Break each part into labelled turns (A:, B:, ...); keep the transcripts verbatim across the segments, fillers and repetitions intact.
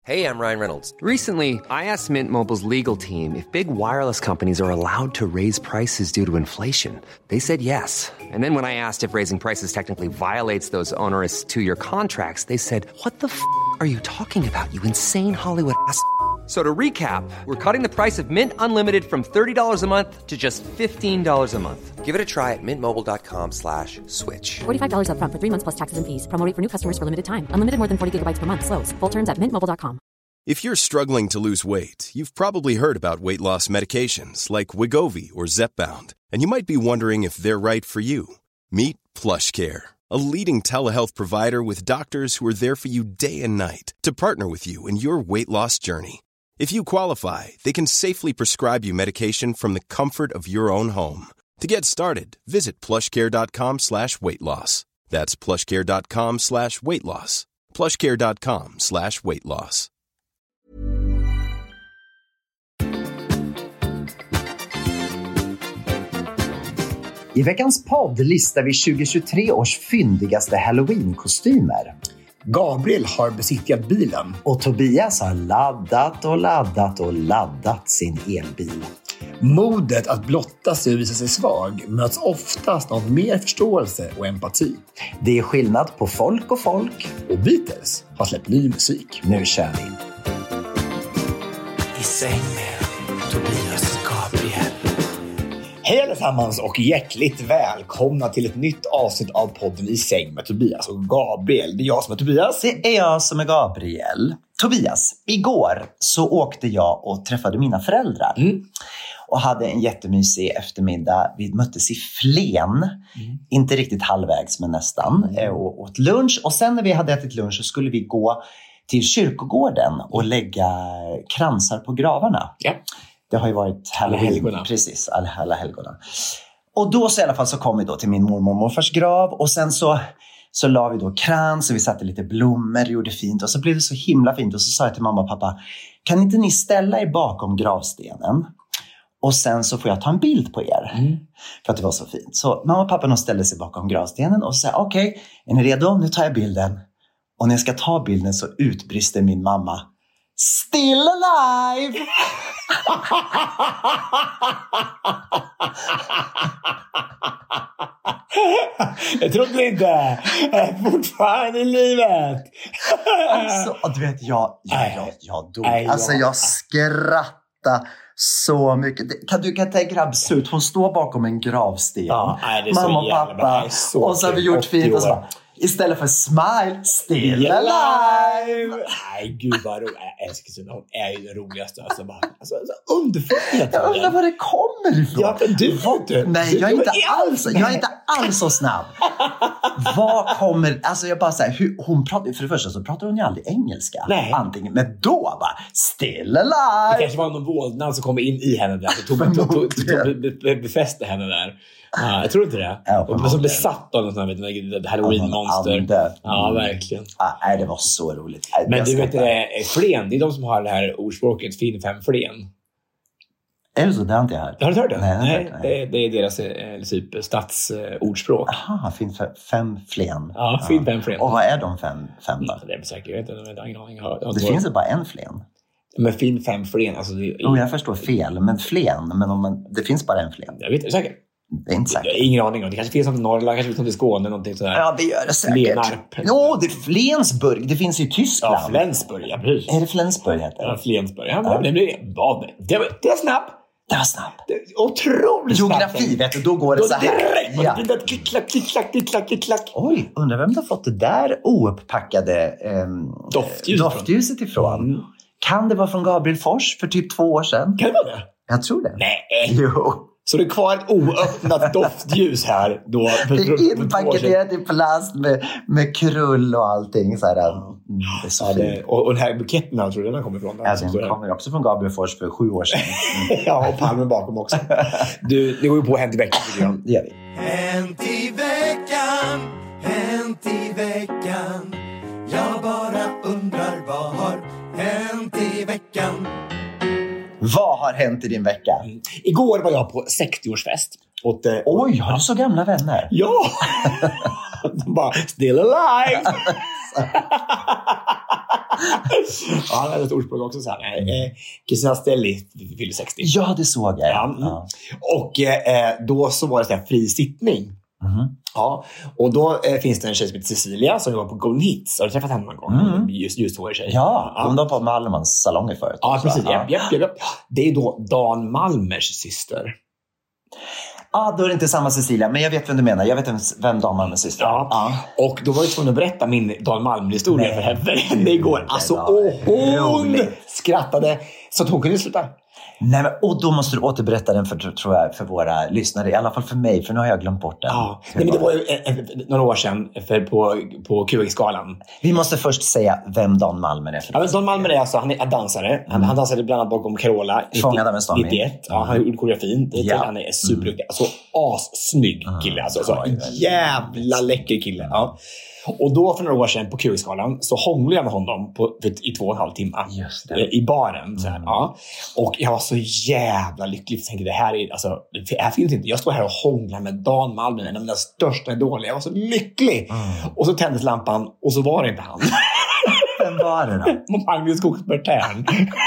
A: Hey, I'm Ryan Reynolds.
B: Recently, I asked Mint Mobile's legal team if big wireless companies are allowed to raise prices due to inflation. They said yes. And then when I asked if raising prices technically violates those onerous two-year contracts, they said, what the f*** are you talking about, you insane Hollywood ass f- So to recap, we're cutting the price of Mint Unlimited from thirty dollars a month to just fifteen dollars a month.
A: Give it a try at mintmobile.com slash switch.
C: forty-five dollars up front for three months plus taxes and fees. Promo rate for new customers for limited time. Unlimited more than forty gigabytes per month. Slows full terms at mint mobile dot com.
D: If you're struggling to lose weight, you've probably heard about weight loss medications like Wegovy or Zepbound, and you might be wondering if they're right for you. Meet PlushCare, a leading telehealth provider with doctors who are there for you day and night to partner with you in your weight loss journey. If you qualify, they can safely prescribe you medication from the comfort of your own home. To get started, visit plushcare.com slash weight loss. That's plushcare.com slash weight loss. plushcare.com slash weight loss.
E: I veckans podd listar vi tjugo tjugotre års fyndigaste Halloween-kostymer.
F: Gabriel har besiktigat bilen.
E: Och Tobias har laddat och laddat och laddat sin elbil.
F: Modet att blotta sig och visa sig svag möts oftast av mer förståelse och empati.
E: Det är skillnad på folk och folk.
F: Och Beatles har släppt ny musik.
E: Nu kör vi.
F: I säng med Tobias och Gabriel. Hej allesammans och hjärtligt välkomna till ett nytt avsnitt av podden I säng med Tobias och Gabriel. Det är jag som är Tobias.
E: Det är jag som är Gabriel. Tobias, igår så åkte jag och träffade mina föräldrar. Mm. Och hade en jättemysig eftermiddag. Vi möttes i Flen. Mm. Inte riktigt halvvägs men nästan. Mm. Och åt lunch. Och sen när vi hade ätit lunch så skulle vi gå till kyrkogården och lägga kransar på gravarna. Ja. Det har ju varit Halloween. Precis, alla, alla helgona. Och då så i alla fall så kom vi då till min mormor och morfars grav. Och sen så, så la vi då krans och vi satte lite blommor och gjorde fint. Och så blev det så himla fint. Och så sa jag till mamma och pappa, kan inte ni ställa er bakom gravstenen? Och sen så får jag ta en bild på er. Mm. För att det var så fint. Så mamma och pappa de ställde sig bakom gravstenen och sa, okej, okay, är ni redo? Nu tar jag bilden. Och när jag ska ta bilden så utbrister min mamma, still alive!
F: Jag trodde inte. Jag är fortfarande i livet.
E: Alltså, och du vet, jag, jag, jag, jag dog. Alltså jag skrattade så mycket. Kan du kan tänka dig absurt. Hon står bakom en gravsten. Ja, nej, det är mamma och pappa. Så och så har vi gjort fint och så bara, istället för smile, still alive.
F: Nej, gud vad roligt. Jag älskar sig. Hon är ju det roligaste. Alltså, bara, alltså, alltså underfört.
E: Jag undrar var det kommer ifrån.
F: Ja, men du inte.
E: Nej, jag är inte alls, jag är inte alls så snabb. Vad kommer, alltså jag bara säger, hur, hon pratar, för det första så pratar hon ju aldrig engelska. Nej. Antingen, men då bara, still alive.
F: Det kanske var någon vålnad som kom in i henne där. Så tog, tog, tog, tog, tog, befäste henne där. Ja, jag tror inte det. Ja, och så besatt av något sånt här Halloween-monster. Ja, verkligen.
E: Ja, nej, det var så roligt.
F: Men du vet, det är Flen. Det är de som har det här ordspråket fin fem Flen.
E: Är det så? Det har inte jag hört.
F: Har du hört det?
E: Nej,
F: nej,
E: hört,
F: nej. Det, det är deras eh, typ stadsordspråk.
E: Eh, Aha, fin fem Flen.
F: Ja, fin fem Flen.
E: Och vad är de fem, fem då?
F: Ja, det är säkert. Jag vet inte. Jag har ingen aning.
E: Det finns ju bara en Flen.
F: Men fin fem Flen. Alltså det,
E: oh, jag förstår fel. Men Flen. Men om man, det finns bara en Flen.
F: Jag vet inte, säkert.
E: Det är inte säkert.
F: Jag har ingen aning om. Det kanske finns något i Norrland, kanske finns något i Skåne, någonting sådär.
E: Ja, det gör det säkert.
F: Lenarp.
E: Jo, det är Flensburg. Det finns i Tyskland.
F: Ja, Flensburg, ja, precis.
E: Är det Flensburg heter det?
F: Ja, Flensburg. Ja, ja. Det blir bad. Det var, det var snabbt.
E: Det var snabbt.
F: Otroligt snabbt.
E: Geografi, vet du, då går det då så här.
F: Ja. Klick, klack, klick, klack, klick, klack, klick, klack.
E: Oj, undrar vem du har fått det där ouppackade eh,
F: Doftljus
E: doftljuset ifrån. Mm. Kan det vara från Gabriel Fors för typ två år sedan?
F: Kan det vara det?
E: Jag tror det.
F: Nej.
E: Jo.
F: Så det är kvar ett oöppnat doftljus här då.
E: För, det är inpaketerat i plast med, med krull och allting. Så här, mm, det är så
F: ja, det, och, och den här buketten här, tror du den kommer ifrån? Den,
E: alltså, den kommer också från Gabriel Fors för sju år sedan. Mm.
F: Ja, och Palmen bakom också. Du, det går ju på Hänt i veckan.
E: Det gör vi.
G: Hänt i veckan, hänt i veckan. Jag bara undrar vad har hänt i veckan.
E: Vad har hänt i din vecka?
F: Mm. Igår var jag på sextioårsfest. Åt, eh,
E: Oj, har du så gamla vänner?
F: Ja! De bara, still alive! Ja, han hade ett ordspråk också så här. Eh, Kristina Stelli fyllde sextio.
E: Ja, det såg jag.
F: Ja. Ja. Och eh, då så var det så här fri sittning.
E: Mm.
F: Ja, och då eh, finns det en tjej som heter Cecilia som jobbar på Golden Hits. Har du träffat henne någon gång?
E: Mm.
F: Just, just hår tjej.
E: Ja, hon var på Malmans salonger förut.
F: Ja, precis.
E: Ja.
F: Japp, japp, japp, japp. Det är då Dan Malmers syster.
E: Ja, ah, då är det inte samma Cecilia, men jag vet vem du menar. Jag vet vem Dan Malmers syster är.
F: Ja.
E: Ja.
F: Och då var jag tvungen att berätta min Dan Malmer-historia
E: Nej.
F: för henne, för henne igår. Alltså,
E: var
F: åh, hon
E: roligt.
F: skrattade så att hon kunde sluta.
E: Nej, men, och då måste du återberätta den för, tror jag, för våra lyssnare. I alla fall för mig, för nu har jag glömt bort den.
F: Ja, nej, men det var ju eh, eh, några år sedan för på, på Q X-galan.
E: Vi måste först säga vem Dan Malmer är.
F: Ja, men Dan Malmer är alltså, han är dansare. Han, han dansade bland annat bakom Carola.
E: Fångad av en storm.
F: nittioett. Ja, han gjorde koreografin.
E: Ja.
F: Han är superduktig. Alltså, assnygg kille. Alltså, alltså, en jävla läcker kille. Ja. Och då för några år sedan på Q X-galan så hånglade jag med honom på, i två och en halv timme.
E: Just det.
F: I baren. Så här, mm. ja. Och jag var så jävla lycklig. Jag tänkte, det här är, alltså, det här finns inte. Jag står här och hånglar med Dan Malmer, en av mina största idoler. Jag var så lycklig. Mm. Och så tändes lampan och så var det inte han.
E: Vem var det då?
F: Magnus Skogsberg-Tern.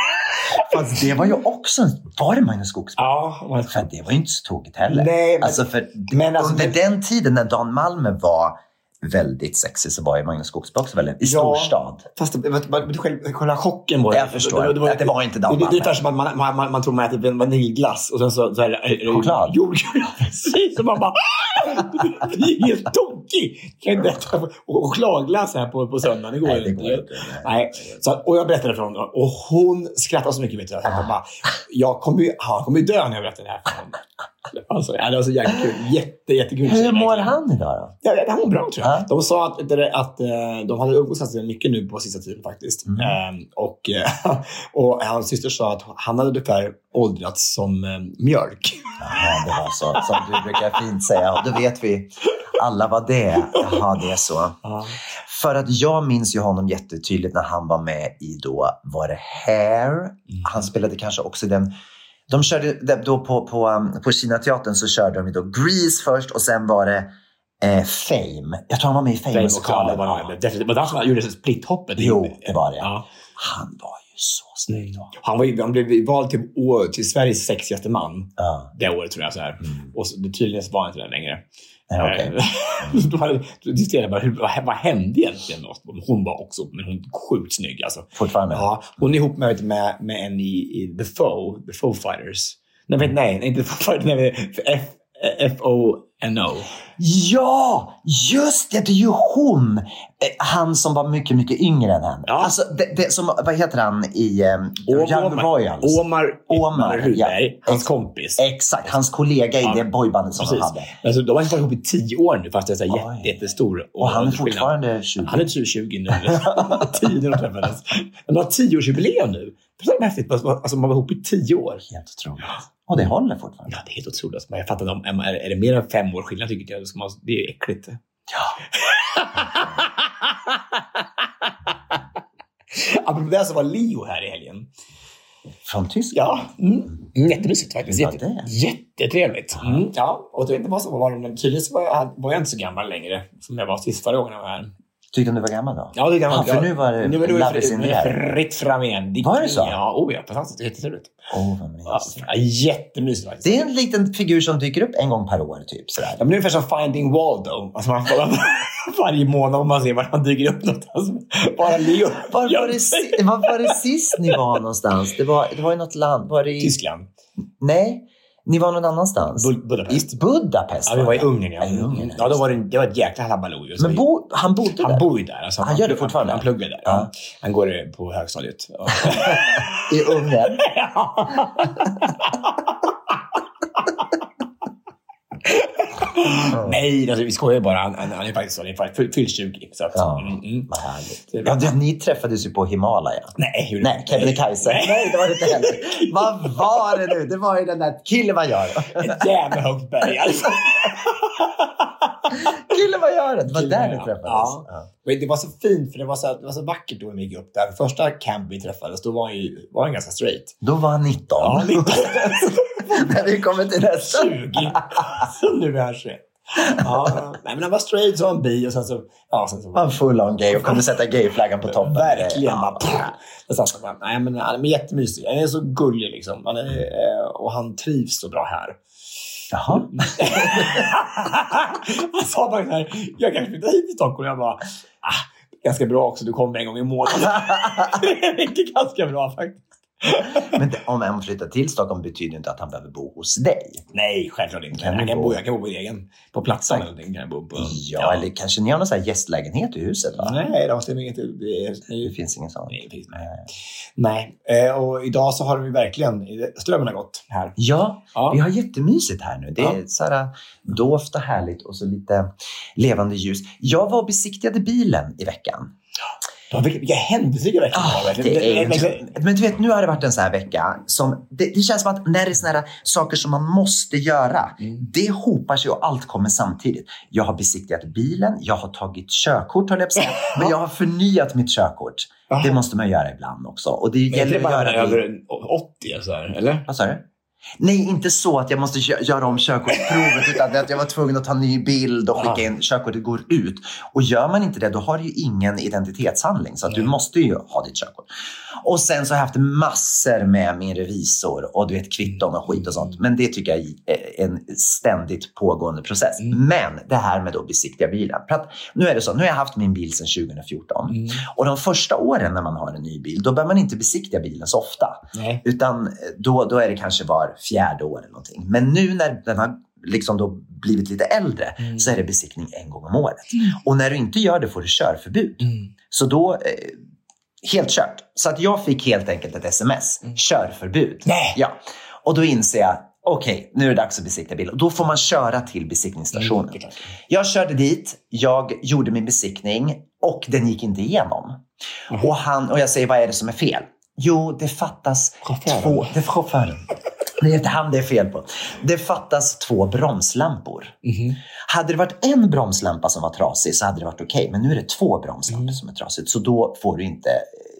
E: Fast det var ju också... Var det Magnus Skogsberg?
F: Ja. Man...
E: För det var ju inte så tokigt heller.
F: Nej, men...
E: Alltså för
F: men alltså,
E: under
F: det...
E: den tiden när Dan Malmer var väldigt sexig så var ju Magnus Skogsberg också väldigt i
F: ja,
E: storstad.
F: Fast det, det, det, själv, själva chocken var...
E: Jag förstår. Det, det, var, det var inte Dan Malmer.
F: Det, det är ungefär som att man, man, man, man tror man äter en vaniljglass och sen så, så är det...
E: Choklad.
F: Jordgubbar, precis. Och man bara... Det är helt tokig. Kan inte äta chokladglass här på, på söndagen. Det går
E: nej, det
F: inte.
E: går inte.
F: Nej. Så, och jag berättade för honom. Och hon skrattade så mycket. Vet jag. Jag bara, jag kommer ju, han kommer ju dö när jag berättar det här för honom. Alltså, ja, det var så jäkligt kul. Jätte, jättekul.
E: Hur mår han idag då?
F: Ja, det var bra tror jag.
E: Ja.
F: De sa att, att, att de hade umgåtts ganska mycket nu på sista tiden faktiskt. Mm. Ehm, och, och hans syster sa att han hade ungefär åldrats som eh, mjölk.
E: Ja, det var så. Som du brukar fint säga. Och då vet vi alla vad det är. Jaha, det är så. Ja. För att jag minns ju honom jättetydligt när han var med i då, var det Hair? Mm. Han spelade kanske också den... De körde då på, på, på Kina-teatern så körde de då Grease först och sen var det eh, Fame. Jag tror han var med i Fame-musikalen.
F: Fame var det var han som gjorde splitthoppet.
E: Jo, det var det.
F: Ja.
E: Han var ju så snygg då.
F: Han, var, han blev vald till, till Sveriges sexigaste man
E: ja.
F: det året tror jag. Så här. Mm. Och så, det tydligen var han inte det längre.
E: Nej, okay.
F: Mm. då, hade, då diskuterade bara, hur, vad, vad hände egentligen? Hon var också, men hon är sjukt snygg. Alltså.
E: Fortfarande?
F: Ja, hon är ihop med, med, med en i, i The Foe, The Foe Fighters. Nej, vet, nej, inte The Foe Fighters, nej, F, F O N O.
E: Ja, just det, det är ju hon. Han som var mycket, mycket yngre än henne. Ja. Alltså, det, det, som, vad heter han i um, Young Royals?
F: Omar, Omar Rudberg, ja. Hans kompis.
E: Exakt, hans kollega i ja. det boybandet som
F: Precis.
E: han hade.
F: Alltså, de har varit ihop i tio år nu, fast det är så jätte, jättestor.
E: Och, och han är fortfarande tjugo.
F: Han är tjugo nu. tio när de träffades. De har tioårsjubileum nu. Det är häftigt. Alltså, man var ihop i tio år.
E: Helt otroligt. Och det håller fortfarande.
F: Ja, det är helt otroligt. Men jag fattar inte, är, är det mer än fem år skillnad tycker jag, ska man, det är äckligt.
E: Ja.
F: Apropå det så var Leo här i helgen.
E: Från Tyskland?
F: Ja. Mm. Jättemysigt faktiskt.
E: Ja,
F: Jätte, jättetrevligt. Mm. Ja, och jag vet inte vad som var det, men tydligen så var jag, var jag inte så gammal längre som jag var sist förra gången jag var här.
E: Tyckte du var gammal då?
F: Ja, det är gammal.
E: Ja, för nu var det
F: nu var det
E: Love is in the air.
F: Fritt fram igen. Det,
E: var det så?
F: Ja, oh ja, fantastiskt. Jättetrevligt.
E: Åh, oh, vad mysigt.
F: Ja, jättemysigt faktiskt.
E: Det är en liten figur som dyker upp en gång per år, typ sådär.
F: Ja, men det är ungefär som Finding Waldo. Alltså man får varje månad om man ser var han dyker upp någonstans. Bara Leo.
E: Var var, det, var var det sist ni var någonstans? Det var, det var i något land. Var det i...
F: Tyskland.
E: Nej. Ni var någon annanstans?
F: Bud- Budapest.
E: I Budapest?
F: Ja, vi var i Ungern. Ja,
E: I Ungern,
F: ja då var det, det var ett jäkla hallabaloo.
E: Men bo, han bodde
F: han
E: där?
F: bor ju där. Alltså,
E: han,
F: han
E: gör det fortfarande?
F: Han, han pluggar där.
E: Ja.
F: Ja. Han går på högstadiet.
E: I Ungern?
F: Mm. Nej, alltså, vi skojar bara. Han, han, han är faktiskt så. Han är fyllt tjugo. Så att,
E: ja,
F: mm, mm.
E: vad härligt. Ja, det, ni träffades ju på Himalaya.
F: Nej,
E: Nej, Kebnekaise. Nej. Nej, det var det inte heller. Vad var det nu? Det var ju den där Kilimanjaro.
F: Ett jävla högt berg. Alltså.
E: Kilimanjaro, det var där ni träffades.
F: Ja. Ja. Det var så fint, för det var så, det var så vackert då när vi gick upp där. Första camp vi träffades, då var han, ju, var han ganska straight.
E: Då var han nitton.
F: Ja, nitton.
E: När vi kommer till nästa.
F: tjugo. Så nu är han tjugoett. Ja, nej, men han var straight som en bi och sen så... Ja, sen så
E: var han full on gay och kunde sätta gayflaggan på toppen.
F: Verkligen.
E: Ja.
F: Bara, bara, nej, men han är jättemysig. Han är så gullig liksom. Han är, och han trivs så bra här.
E: Jaha.
F: Han sa bara så här, jag kanske flyttar hit i Stockholm. Jag bara, ah, ganska bra också. Du kommer en gång i månaden. Det är ganska bra faktiskt.
E: Men det, om han flyttar till Stockholm betyder inte att han behöver bo hos dig.
F: Nej, självklart inte. Kan jag, kan bo, jag kan bo på egen. På platsen eller någonting kan jag bo på.
E: Ja, ja, eller kanske ni har någon sån här gästlägenhet i huset, va?
F: Nej, det, måste jag inte, det, är,
E: det finns ingen sån.
F: Nej, det finns, nej. nej. Eh, och idag så har vi verkligen strömmen har gått här.
E: Ja, ja, vi har jättemysigt här nu. Det är
F: ja.
E: så här dovt och härligt och så lite levande ljus. Jag var och besiktigade bilen i veckan.
F: Ja, vilka, vilka händelser i veckan
E: ah, det det är, det, Men du vet, nu har det varit en sån här vecka som, det, det känns som att när det är såna här saker som man måste göra, mm. det hopar sig och allt kommer samtidigt. Jag har besiktigat bilen, jag har tagit körkort, höll jag på att säga, men jag har förnyat mitt körkort. Aha. Det måste man göra ibland också. Och det
F: men
E: gäller
F: det bara
E: att göra
F: över åttio så här, eller?
E: Vad sa du? Nej, inte så att jag måste göra om körkortsprovet utan att jag var tvungen att ta en ny bild och skicka in körkortet går ut. Och gör man inte det, då har du ju ingen identitetshandling. Så att du måste ju ha ditt körkort. Och sen så har jag haft massor med min revisor och du vet kvitton och skit och sånt. Men det tycker jag är en ständigt pågående process. Mm. Men det här med att besiktiga bilen. För att nu är det så, nu har jag haft min bil sedan tjugo fjorton. Mm. Och de första åren när man har en ny bil, då bör man inte besiktiga bilen så ofta. Nej. Utan då, då är det kanske var fjärde år eller någonting. Men nu när den har liksom då blivit lite äldre mm. så är det besiktning en gång om året. Mm. Och när du inte gör det får du körförbud. Mm. Så då, eh, helt kört. Så att jag fick helt enkelt ett sms. Mm. Körförbud.
F: Nej.
E: Ja. Och då inser jag, okej, okay, nu är det dags att besikta bil. Och då får man köra till besiktningsstationen. Mm. Jag körde dit, jag gjorde min besiktning och den gick inte igenom. Mm. Och, han, och jag säger, vad är det som är fel? Jo, det fattas chauffören. två... Det är chauffören. Det är inte han det är fel på. Det fattas två bromslampor. Mm-hmm. Hade det varit en bromslampa som var trasig så hade det varit okej. Okay. Men nu är det två bromslampor mm. som är trasigt. Så då får du inte,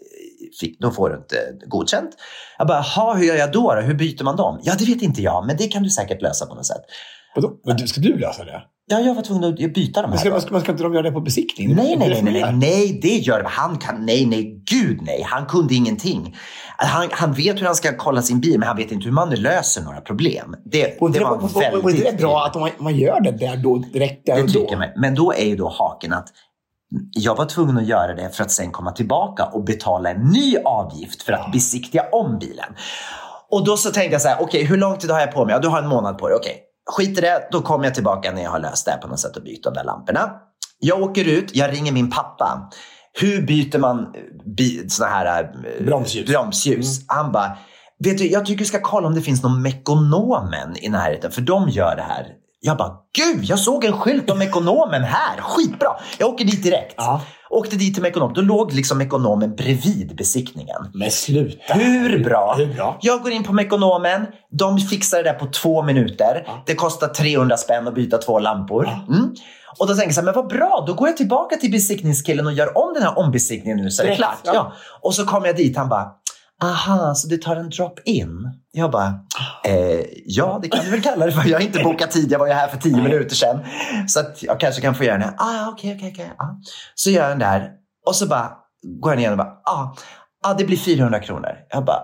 E: då får du inte godkänt. Jag bara, ha, hur gör jag då, då? Hur byter man dem? Ja, det vet inte jag. Men det kan du säkert lösa på något sätt.
F: Men ska du lösa det?
E: Ja, jag var tvungen att byta de här.
F: Ska, man, ska, man ska inte de göra det på besiktning?
E: Nej, nej, nej, nej, nej, nej, det gör det. Han kan, nej, nej, gud nej. Han kunde ingenting. Han, han vet hur han ska kolla sin bil, men han vet inte hur man löser några problem. Det,
F: och
E: det,
F: det
E: var
F: och,
E: väldigt...
F: Och det är bra att man, man gör det där då direkt där och då.
E: Man. Men då är ju då haken att jag var tvungen att göra det för att sen komma tillbaka och betala en ny avgift för att ja. besiktiga om bilen. Och då så tänkte jag så här, okej, okay, hur lång tid har jag på mig? Ja, du har en månad på dig, okej. Okay. Skit i det, då kommer jag tillbaka när jag har löst det på något sätt och byter de där lamporna. Jag åker ut, jag ringer min pappa. Hur byter man bi- såna här äh,
F: bromsljus?
E: bromsljus? Mm. Han bara, vet du, jag tycker du ska kolla om det finns någon Mekonomen i närheten, för de gör det här. Jag bara, gud, jag såg en skylt om Mekonomen här, skitbra. Jag åker dit direkt. Ja. Åkte dit till Mekonom. Då låg liksom Mekonomen bredvid besiktningen.
F: Men sluta.
E: Hur bra?
F: Hur bra?
E: Jag går in på Mekonomen. De fixar det där på två minuter. Ja. Det kostar trehundra spänn att byta två lampor. Ja. Mm. Och då tänker jag så här, men vad bra. Då går jag tillbaka till besiktningskillen och gör om den här ombesiktningen nu så är det klart. Ja. Ja. Och så kommer jag dit. Han bara, aha, så du tar en drop-in? Jag bara, eh, ja, det kan du väl kalla det för. Jag har inte bokat tid, jag var ju här för tio Nej. minuter sedan. Så att jag kanske kan få göra den här. Ah, okej, okej, okej. Så gör jag den där. Och så bara går jag ner och bara, ah, ah, det blir fyrahundra kronor. Jag bara,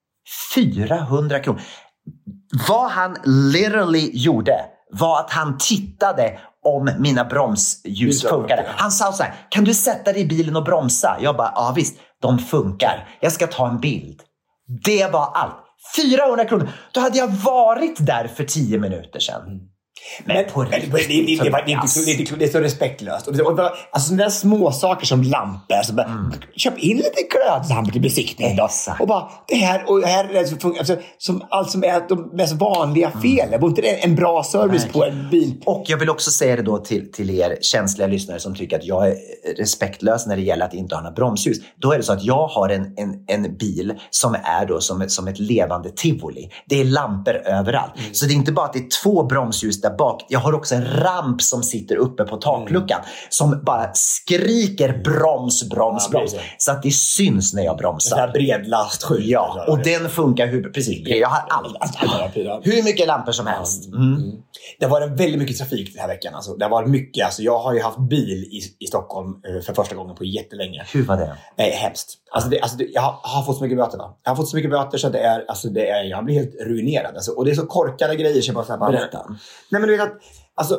E: fyrahundra kronor? Vad han literally gjorde var att han tittade om mina bromsljus funkade. Han sa så här, kan du sätta dig i bilen och bromsa? Jag bara, ja visst, de funkar. Jag ska ta en bild. Det var allt. fyrahundra kronor. Då hade jag varit där för tio minuter sedan. Mm. Men, men på riktigt, det, det, det, det, var, det, det, det, det är så respektlöst. Och det, och det, alltså sådana där små saker som lampor. Så bara, mm. Köp in lite glödlampor till besiktning då. Och bara, det här, och här är det så, alltså, som allt som är de mest vanliga fel. Mm. Det var inte en bra service Nej. på en bil. Och jag vill också säga det då till, till er känsliga lyssnare som tycker att jag är respektlös när det gäller att inte ha några bromsljus. Då är det så att jag har en, en, en bil som är då som ett, som ett levande tivoli. Det är lampor överallt. Mm. Så det är inte bara att det är två bromsljus där bak. Jag har också en ramp som sitter uppe på takluckan mm. som bara skriker broms, broms, ja, broms. Så att det syns när jag bromsar.
F: En bred lastskylt.
E: Ja, och den funkar hur, precis. Jag har allt. Hur mycket lampor som helst. Mm. Mm.
F: Det var väldigt mycket trafik den här veckan. Alltså, det var mycket. Alltså, jag har ju haft bil i, i Stockholm eh, för första gången på jättelänge.
E: Hur var det?
F: Eh, hemskt. Alltså, det, alltså det, jag har, har fått så mycket böter. Va? Jag har fått så mycket böter så att det är, alltså, det är, jag blir helt ruinerad. Alltså, och det är så korkade grejer. Så jag bara, så här, bara,
E: Berätta.
F: Nej, men du vet att, alltså,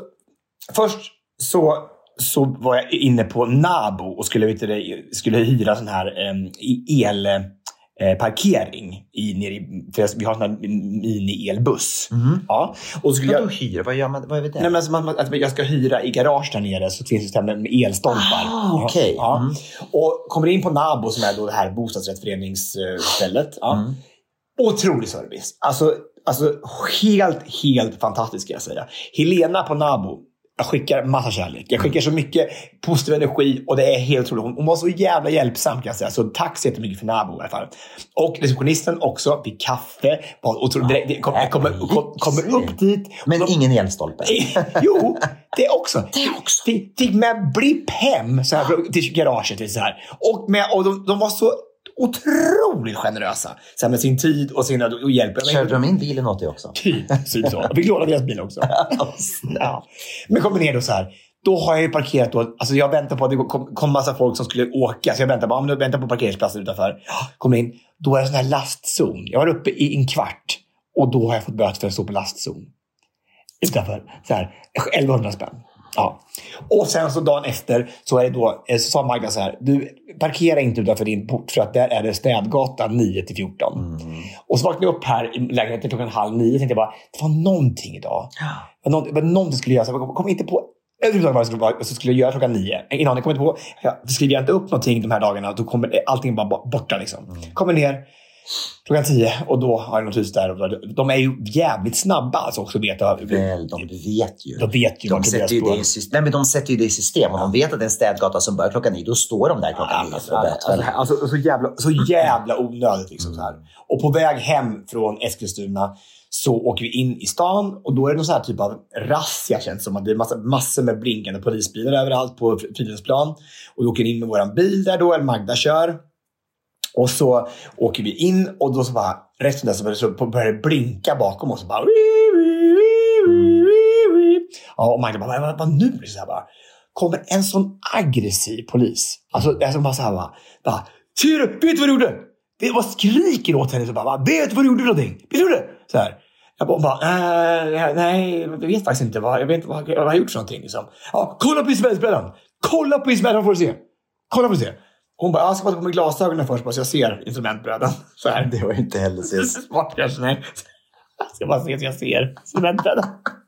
F: först så, så var jag inne på Nabo och skulle, vet du, skulle hyra sån här eh, el... Eh, parkering i, nere i, för vi har en mini-elbuss. Mm. Ja. Och så skulle jag,
E: jag hyra, vad gör man, vad är det?
F: Nej, men alltså man, att jag ska hyra i garage där nere så finns det system med elstolpar.
E: Ah, okej. Okay.
F: Ja.
E: Mm.
F: Och kommer in på Nabo som är då det här bostadsrättsföreningsstället. Ja. Mm. Otrolig service. Alltså, alltså helt, helt fantastiskt ska jag säga. Helena på Nabo. Jag skickar massa kärlek. Jag skickar så mycket positiv energi och det är helt otroligt. Hon, hon var så jävla hjälpsam kan jag säga. Så tack så jättemycket för Nabo i alla fall. Och receptionisten också. Fick kaffe. Otroligt, det, det kom, kommer, kom, kommer upp dit.
E: Men
F: de,
E: ingen elstolpe.
F: Jo, det också.
E: Det också.
F: Fick, fick med blipp hem så här, till garaget. Så här. Och, med, och de, de var så otroligt generösa så här, med sin tid och sin och hjälp.
E: Körde de in bilen åt dig också?
F: Typ, så. Jag fick låna deras bil också. Ja. Men kommer ner då så här. Då har jag ju parkerat då. Alltså jag väntar på att det kom, kom massa folk som skulle åka. Så jag väntar på, jag väntar på parkeringsplatsen utanför. Kommer in. Då är det sån här lastzon. Jag var uppe i en kvart. Och då har jag fått böter för att stå på lastzon. Utanför. Så här. elvahundra spänn. Ja. Och sen så dagen efter så är det då, så sa Magda så här: du parkera inte utanför din port för att där är det städgatan nio till fjorton. Mm. Och så vaknade jag upp här i lägenheten klockan halv nio och tänkte jag bara, det var någonting idag. Det var någonting, det var någonting skulle jag göra. Så jag kom inte på överhuvudtaget vad jag skulle, vad, så skulle jag göra klockan nio. Innan jag kom inte på, jag skriver jag inte upp någonting de här dagarna, då kommer allting bara borta liksom. Mm. Kommer ner klockan tio och då har jag något hus där. Och de är ju jävligt snabba alltså också. Vet jag.
E: Väl, de vet ju.
F: De vet ju.
E: De sätter ju, det i system. Nej, men de sätter ju det i system. Och de vet att det är en städgata som börjar klockan nio. Då står de där klockan nio.
F: Ja, alltså, alltså, alltså, så, jävla, så jävla onödigt. Liksom, så här. Och på väg hem från Eskilstuna så åker vi in i stan. Och då är det någon sån här typ av razzia, känns som att det är massa, massor med blinkande polisbilar överallt på Fridhemsplan. Och vi åker in med våran bil där då. Eller Magda kör. Och så åker vi in och då så bara resten där så börjar, så börjar det blinka bakom oss och bara ja, och Magda bara, vad, vad nu? Så här bara kommer en sån aggressiv polis. Alltså det är som bara så här bara, bara ser du, vet du vad du gjorde? Det var skriker åt henne så bara, vet du vad du gjorde för någonting? Vet du det? Så här. Jag bara, bara äh, nej, jag vet faktiskt inte vad jag vet vad, vad jag har gjort för någonting liksom. Ja, kolla på instrumentbrädan. Kolla på instrumentbrädan får du se. Kolla på se. Hon bara, jag ska bara ta på mig glasögonen först bara så jag ser instrumentbrädan. Så här.
E: Det var inte heller så
F: smart kanske, nej. Jag ska bara se så jag ser instrumentbrädan.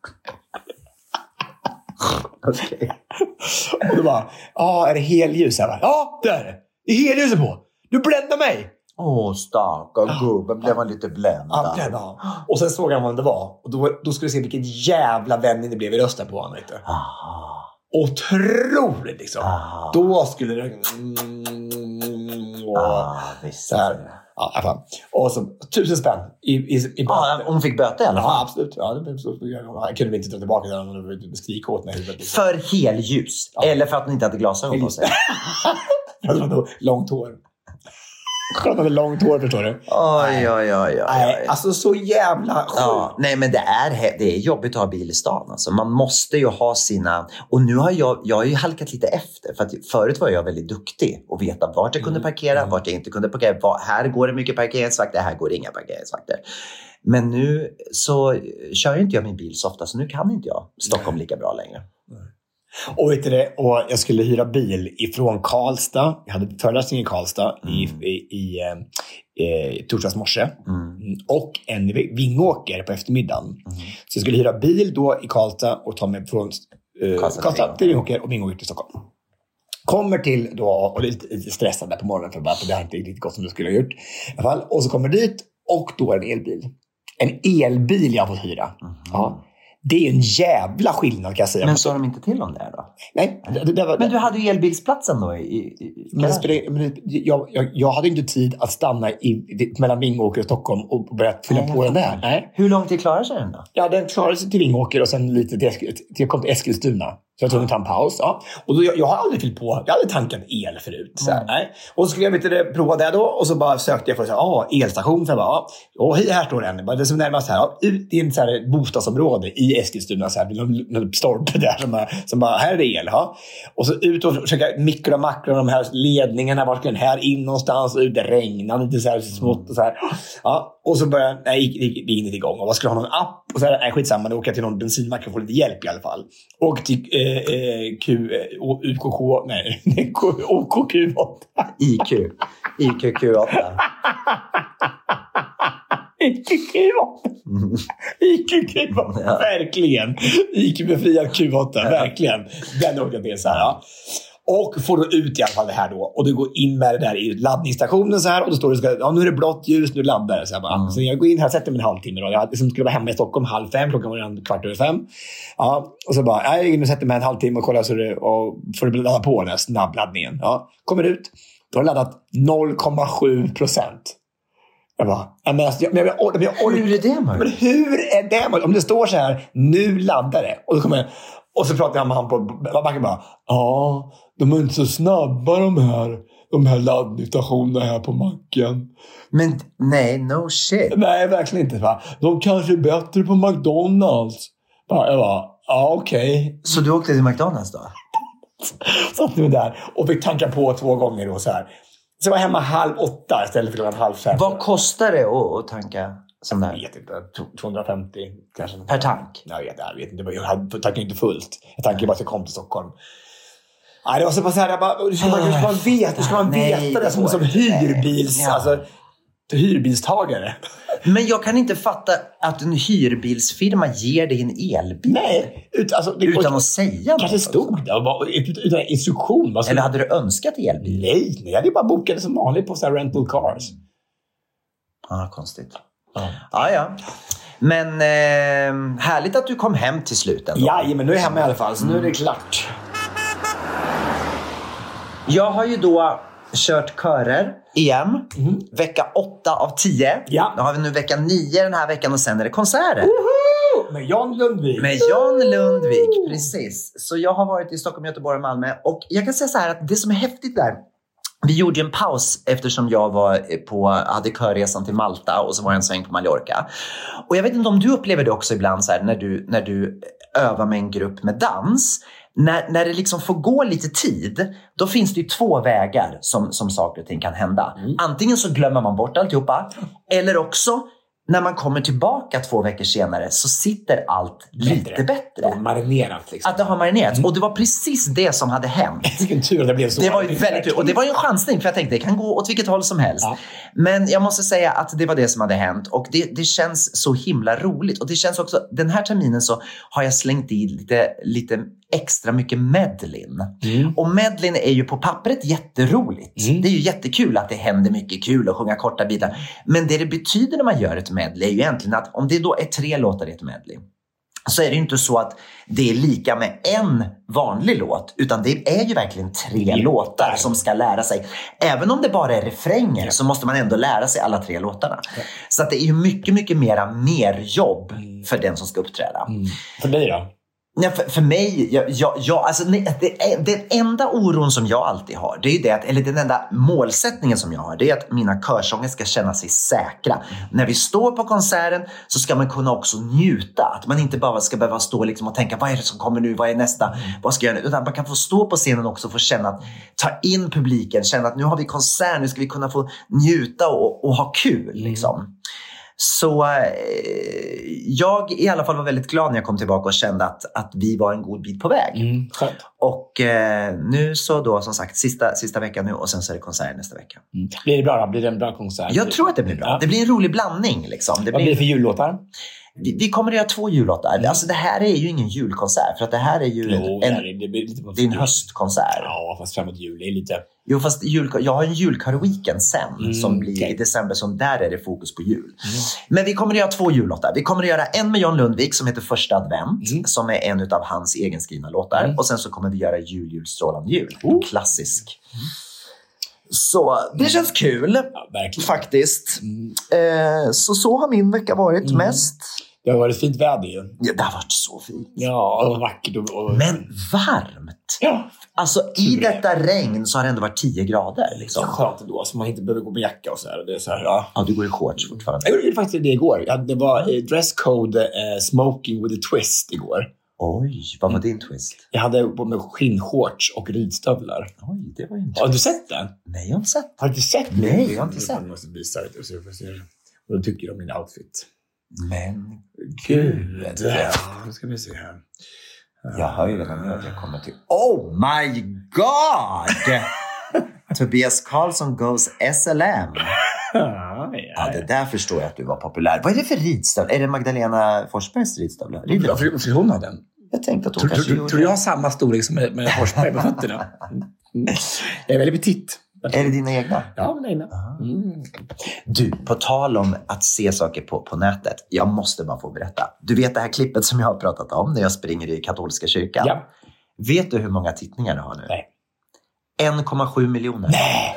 F: Okej. Okay. Och då bara, ja, är det helljus här? Ja, det är det. Det är helljuset på. Du bländar mig.
E: Åh, oh, stackar gubben. Blev man lite bländad.
F: Ja, bländad. Och sen såg han vad det var. Och då, då skulle vi se vilket jävla vändning det blev i rösten på honom. Vet otroligt liksom. Ah. Då skulle det mm, och, ah, visst. Så här. Ja, i alla fall. Och så tusen spänn i, i, i
E: ah, hon fick böter i alla fall.
F: Ja, absolut. Ja, det, så, jag kunde inte ta tillbaka den och skrika åt mig.
E: Liksom. För helljus? Ja. Eller för att hon inte hade glasögon på sig?
F: För att hon hade långt hår. Han hade långt hår, förstår du?
E: Oj, oj, oj, oj.
F: Nej, alltså så jävla sjukt.
E: Ja, nej, men det är, det är jobbigt att ha bil i stan. Alltså. Man måste ju ha sina... Och nu har jag, jag har ju halkat lite efter. För att förut var jag väldigt duktig och veta vart jag kunde parkera, mm. vart jag inte kunde parkera. Var, här går det mycket parkeringsvakter, här går det inga parkeringsvakter. Men nu så kör ju inte jag min bil så ofta, så nu kan inte jag Stockholm lika bra längre.
F: Nej. Och vet du det, och jag skulle hyra bil ifrån Karlstad. Jag hade föreläsning i Karlstad mm. i, i, i, i torsdags morse. Mm. Och en i Vingåker på eftermiddagen. Mm. Så jag skulle hyra bil då i Karlstad och ta mig från uh, Karlstad till Vingåker och Vingåker till Stockholm. Kommer till då, och det är lite, lite stressad där på morgonen för att det har inte riktigt gått som det skulle ha gjort. I alla fall. Och så kommer dit och då är det en elbil. En elbil jag har fått hyra. Mm. Ja. Det är ju en jävla skillnad kan jag säga.
E: Men sa de inte till om det då?
F: Nej. Det, det var,
E: men du hade ju elbilsplatsen då? I, i,
F: men det, men jag, jag, jag hade inte tid att stanna i, mellan Vingåker och Stockholm och börja fylla Nej, på den där. Nej.
E: Hur långt till klarar sig den då?
F: Ja, den klarar sig till Vingåker och sen lite till, till jag kom till Eskilstuna. Så jag tog en ta en paus. Ja. Och då, jag, jag har aldrig fyllt på. Jag har aldrig tankat el förut. Så här, nej. Och så skulle jag vet du, prova det då. Och så bara sökte jag för så här, ah, elstation. Så jag bara, ja, hej, här står den. Det som närmast här. Ja, ut i en så här bostadsområde i Eskilstuna. Så här, någon, någon stolpe där. Som bara, som bara, här är det el. Ja. Och så ut och försöka mikro och makro. De här ledningarna. Var ska den här in någonstans? Och ut det regnade lite så här smått. Och så här. Ja. Och så började, nej, gick, gick, gick inte igång. Och vad skulle jag ha någon app? Och så här, nej, skitsamma. Då åker jag till någon bensinmack och får lite hjälp i alla fall. Och till eh, eh, Q, eh, U K K, nej, O K Q åtta.
E: I Q. I Q Q åtta.
F: I Q Q åtta. Mm. I Q Q åtta, ja. Verkligen. I Q-befriad Q åtta, ja. Verkligen. Den åker jag till så här, ja. Och får då ut i alla fall det här då. Och du går in med det där i laddningsstationen så här. Och då står det, ja, nu är det blått ljus, nu laddar det. Så, jag bara, mm. så jag går in här och sätter mig en halvtimme då. Jag liksom skulle vara hemma i Stockholm halv fem, klockan var en kvart över fem. Ja, och så bara, jag går in och sätter mig en halvtimme och kollar så det, och får det ladda på den här snabbladdningen. Ja, kommer ut, då har laddat noll komma sju procent. Jag bara, men jag, men jag, men jag, men jag,
E: hur är det man?
F: Men hur är det man? Om det står så här, nu laddar det. Och så kommer jag, och så pratar jag med han på backen bara, ja, de är inte så snabba de här, de här laddningsstationerna här på macken.
E: Men nej, no shit.
F: Nej, verkligen inte. Va? De kanske är bättre på McDonalds. Va? Jag bara, ja okej. Okay.
E: Så du åkte till McDonalds då?
F: Satt nu där och fick tanka på två gånger då så här. Så jag var hemma halv åtta istället för klockan halv fem.
E: Vad kostar det att, att tanka sån där?
F: Jag vet inte, tvåhundrafemtio kanske.
E: Per tank?
F: Nej, jag vet inte. Jag tankade inte fullt. Jag tankade bara att jag kom till Stockholm. Nej, det var så pass här, jag bara, hur ska man, hur ska man veta, hur ska man veta nej, det som, som hyrbils, ja. Alltså, hyrbilstagare.
E: Men jag kan inte fatta att en hyrbilsfirma ger dig en elbil.
F: Nej, ut, alltså, det,
E: utan att säga
F: kanske något. Stod det, utan, utan instruktion.
E: Eller hade du önskat elbil?
F: Nej, nej, jag hade bara bokat som vanligt på så här rental cars.
E: Ja, ah, konstigt. Ja, ah, ja. Men eh, härligt att du kom hem till slut ändå.
F: Ja, men nu är jag hemma i alla fall, så nu är det klart.
E: Jag har ju då kört körer igen. Mm. Vecka åtta av tio. Ja. Då har vi nu vecka nio den här veckan och sen är det konserter.
F: Woho! Med Jan Lundvik.
E: Med Jan Lundvik, precis. Så jag har varit i Stockholm, Göteborg och Malmö. Och jag kan säga så här att det som är häftigt där. Vi gjorde en paus eftersom jag var på, hade körresan till Malta och så var jag en sväng på Mallorca. Och jag vet inte om du upplever det också ibland så här, när du, när du övar med en grupp med dans. När, när det liksom får gå lite tid, då finns det ju två vägar som, som saker och ting kan hända. Mm. Antingen så glömmer man bort alltihopa, eller också när man kommer tillbaka två veckor senare så sitter allt bättre. Lite bättre.
F: Det har marinerat liksom.
E: Att det har marinerats. Mm. Och det var precis det som hade hänt.
F: Vilken tur att det blev så.
E: Det var ju väldigt tur. Och det var ju en chansning för jag tänkte det kan gå åt vilket håll som helst. Ja. Men jag måste säga att det var det som hade hänt. Och det, det känns så himla roligt. Och det känns också, den här terminen så har jag slängt i lite, lite extra mycket medlin. Mm. Och medlin är ju på pappret jätteroligt. Mm. Det är ju jättekul att det händer mycket kul och sjunga korta bitar. Men det det betyder när man gör ett medley är ju egentligen att om det då är tre låtar i ett medley så är det ju inte så att det är lika med en vanlig låt, utan det är ju verkligen tre mm. låtar som ska lära sig. Även om det bara är refränger så måste man ändå lära sig alla tre låtarna. Mm. Så att det är ju mycket, mycket mera mer jobb mm. för den som ska uppträda.
F: Mm. För dig då?
E: Ja, för, för mig, jag, jag, jag, alltså, nej, det, den enda oron som jag alltid har, det är ju det att, eller den enda målsättningen som jag har, det är att mina körsånger ska känna sig säkra. Mm. När vi står på konserten så ska man kunna också njuta. Att man inte bara ska behöva stå liksom och tänka, vad är det som kommer nu, vad är nästa, mm. vad ska jag göra? Utan man kan få stå på scenen också och få känna att, ta in publiken, känna att nu har vi konsert, nu ska vi kunna få njuta och, och ha kul liksom. Mm. Så eh, jag i alla fall var väldigt glad när jag kom tillbaka och kände att, att vi var en god bit på väg. Mm, och eh, nu så då som sagt sista, sista veckan nu och sen så är det konsert nästa vecka.
F: Mm. Blir det bra då? Blir det en bra konsert?
E: Jag tror att det blir bra. Ja. Det blir en rolig blandning liksom. Det
F: Vad blir det för jullåtar?
E: Vi, vi kommer att göra två jullåtar. Mm. Alltså det här är ju ingen julkonsert för att det här är ju
F: jo,
E: en,
F: det, det, blir lite
E: det är en höstkonsert.
F: Ja, fast framåt jul är lite...
E: Jo, fast jul, jag har en julkör-weekend sen mm, som blir
F: okay.
E: i december, som där är det fokus på jul. Mm. Men vi kommer att göra två jullåtar. Vi kommer att göra en med Jan Lundvik som heter Första advent, mm. som är en av hans egenskrivna låtar. Mm. Och sen så kommer vi göra Jul, jul, strålande jul. Oh. Klassisk. Mm. Så det känns kul,
F: ja,
E: faktiskt. Mm. Eh, så så har min vecka varit mm. mest.
F: Det har varit fint väder ju.
E: Ja, det har varit så fint.
F: Ja, och vackert. Och, och...
E: Men varmt.
F: Ja.
E: Alltså i detta regn så har det ändå varit tio grader. Liksom.
F: Så skönt ändå, så man inte behöver gå med jacka och så här. Det är så här ja.
E: Ja, du går i shorts fortfarande.
F: Jag gjorde faktiskt det igår. Ja, det var eh, dresscode eh, smoking with a twist igår.
E: Oj, vad var din twist?
F: Jag hade på mig skinnshorts och ridstövlar.
E: Oj, det var inte.
F: Har du sett den?
E: Nej, jag har inte sett.
F: Har du inte sett den?
E: Nej, jag har inte sett.
F: Jag måste visa det och se vad du tycker om min outfit.
E: Men
F: Gud. Ja, nu ska vi se här.
E: jag hör ju redan nu att jag kommer till... Oh my god! Tobias Karlsson goes S L M.
F: Ja, ja,
E: Ja, det där förstår jag att du var populär. Vad är det för ridstövlar? Är det Magdalena Forsbergs ridstövlar? Rider
F: Varför varför hon har den?
E: Jag tänkte att hon
F: Tror
E: kanske
F: du,
E: gjorde
F: tror du jag har samma storlek som med, med Forsberg på fötterna? Mm. Jag är väldigt petit.
E: Är det dina egna?
F: Ja, men egna. Mm.
E: Du, på tal om att se saker på, på nätet. Jag måste bara få berätta. Du vet det här klippet som jag har pratat om när jag springer i katolska kyrkan.
F: Ja.
E: Vet du hur många tittningar det har nu?
F: Nej.
E: en komma sju miljoner.
F: Nej.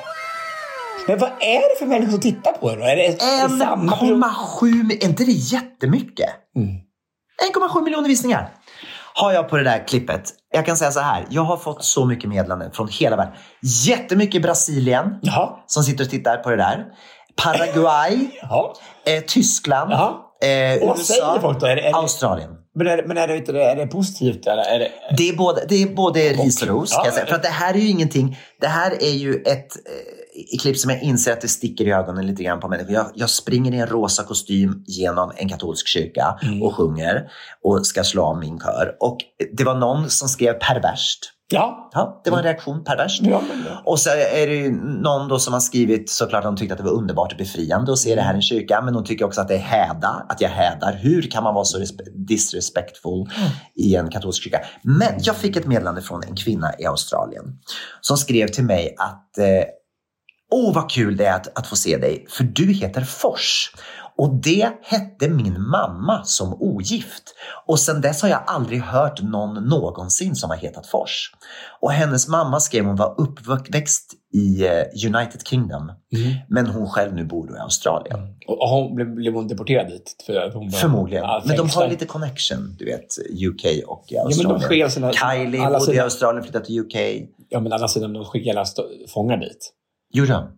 F: Men vad är det för människor som tittar på det då? Är det, är det samma
E: en komma sju miljoner. Är inte det jättemycket?
F: Mm.
E: en komma sju miljoner visningar har jag på det där klippet. Jag kan säga så här. Jag har fått så mycket meddelanden från hela världen. Jättemycket Brasilien.
F: Jaha.
E: Som sitter och tittar på det där. Paraguay.
F: Jaha.
E: eh, Tyskland.
F: Jaha.
E: Eh,
F: Och vad
E: U S
F: säger
E: A.
F: folk då? Är det, är det,
E: Australien.
F: men är det, men är det, inte det, är det positivt eller är det...
E: Det är både, det är både ris och ros,
F: Ja,
E: kan jag säga.
F: ja.
E: För att det här är ju ingenting. Det här är ju ett eh, klipp som jag inser att det sticker i ögonen lite grann på människor. Jag, jag springer i en rosa kostym genom en katolsk kyrka
F: Mm.
E: och sjunger och ska slå av min kör. Och det var någon som skrev perverst.
F: Ja.
E: Ja, det var en reaktion, perverst.
F: Ja, men ja.
E: Och så är det ju någon då som har skrivit, såklart de tyckte att det var underbart och befriande att se det här i en kyrka. Men de tycker också att det är häda, att jag hädar. Hur kan man vara så respe- disrespectful i en katolsk kyrka? Men jag fick ett meddelande från en kvinna i Australien som skrev till mig att eh, åh vad kul det är att, att få se dig, för du heter Fors. Och det hette min mamma som ogift. Och sen dess har jag aldrig hört någon någonsin som har hetat Fors. Och hennes mamma skrev hon var uppväxt i United Kingdom. Mm. Men hon själv nu bor i Australien. Mm.
F: Och hon blev, blev hon deporterad dit? För att hon var,
E: förmodligen.
F: Ja,
E: men de har lite connection, du vet. U K och Australien.
F: Ja, men de skickar sina,
E: Kylie bodde
F: sina,
E: i Australien, flyttade till U K.
F: Ja, men alla sidan de skickar alla st- fångar dit.
E: Gjorde de?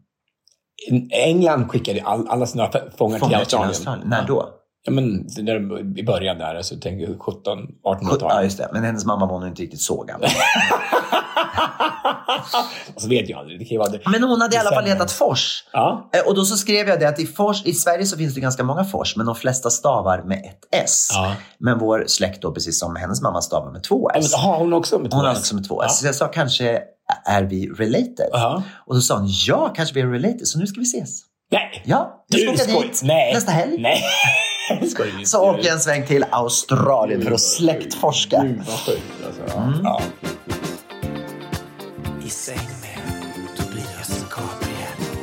F: England skickade all, alla sina fångar, fångar till Australien.
E: Till Australien. När då?
F: Ja, men där, i början där, så tänker jag sjutton artonhundratalet.
E: Ja, just det. Men hennes mamma var nog inte riktigt så gammal.
F: Alltså vet jag aldrig. Det kan ju vara det.
E: Men hon hade i alla fall hetat Fors.
F: Ja.
E: Och då så skrev jag det att i, Fors, i Sverige så finns det ganska många Fors, men de flesta stavar med ett S.
F: Ja.
E: Men vår släkt då, precis som hennes mamma, stavar med två S.
F: Ja, men har hon också med två S?
E: Hon har också med två S. Ja. Så jag sa, kanske är vi related?
F: Ja.
E: Och så sa hon, ja, kanske vi är related, så nu ska vi ses.
F: Nej.
E: Ja, du ska åka dit
F: Nej.
E: nästa helg.
F: Nej.
E: Så åker jag en sväng till Australien för att släktforska.
F: Gud vad sjukt alltså. Mm. Ja.
G: I säng med Tobias Gabriel.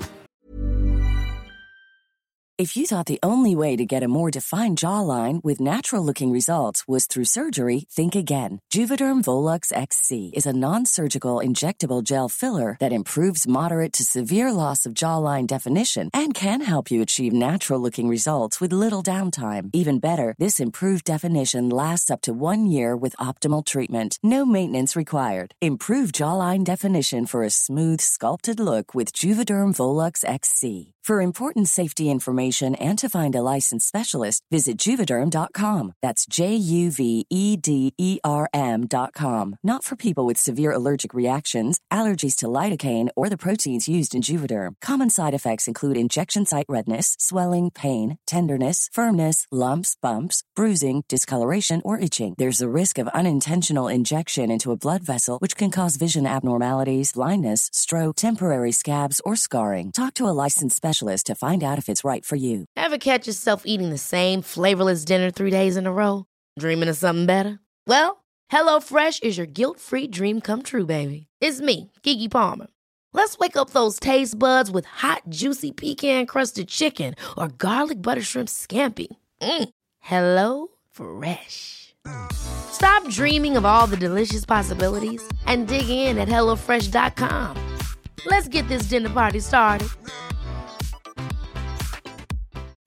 H: If you thought the only way to get a more defined jawline with natural-looking results was through surgery, think again. Juvederm Volux X C is a non-surgical injectable gel filler that improves moderate to severe loss of jawline definition and can help you achieve natural-looking results with little downtime. Even better, this improved definition lasts up to one year with optimal treatment. No maintenance required. Improve jawline definition for a smooth, sculpted look with Juvederm Volux X C. For important safety information and to find a licensed specialist, visit Juvederm dot com. That's J U V E D E R M dot com. Not for people with severe allergic reactions, allergies to lidocaine, or the proteins used in Juvederm. Common side effects include injection site redness, swelling, pain, tenderness, firmness, lumps, bumps, bruising, discoloration, or itching. There's a risk of unintentional injection into a blood vessel, which can cause vision abnormalities, blindness, stroke, temporary scabs, or scarring. Talk to a licensed specialist to find out if it's right for you.
I: Ever catch yourself eating the same flavorless dinner three days in a row? Dreaming of something better? Well, HelloFresh is your guilt-free dream come true, baby. It's me, Keke Palmer. Let's wake up those taste buds with hot, juicy pecan-crusted chicken or garlic butter shrimp scampi. Mm. Hello Fresh. Stop dreaming of all the delicious possibilities and dig in at hello fresh dot com. Let's get this dinner party started.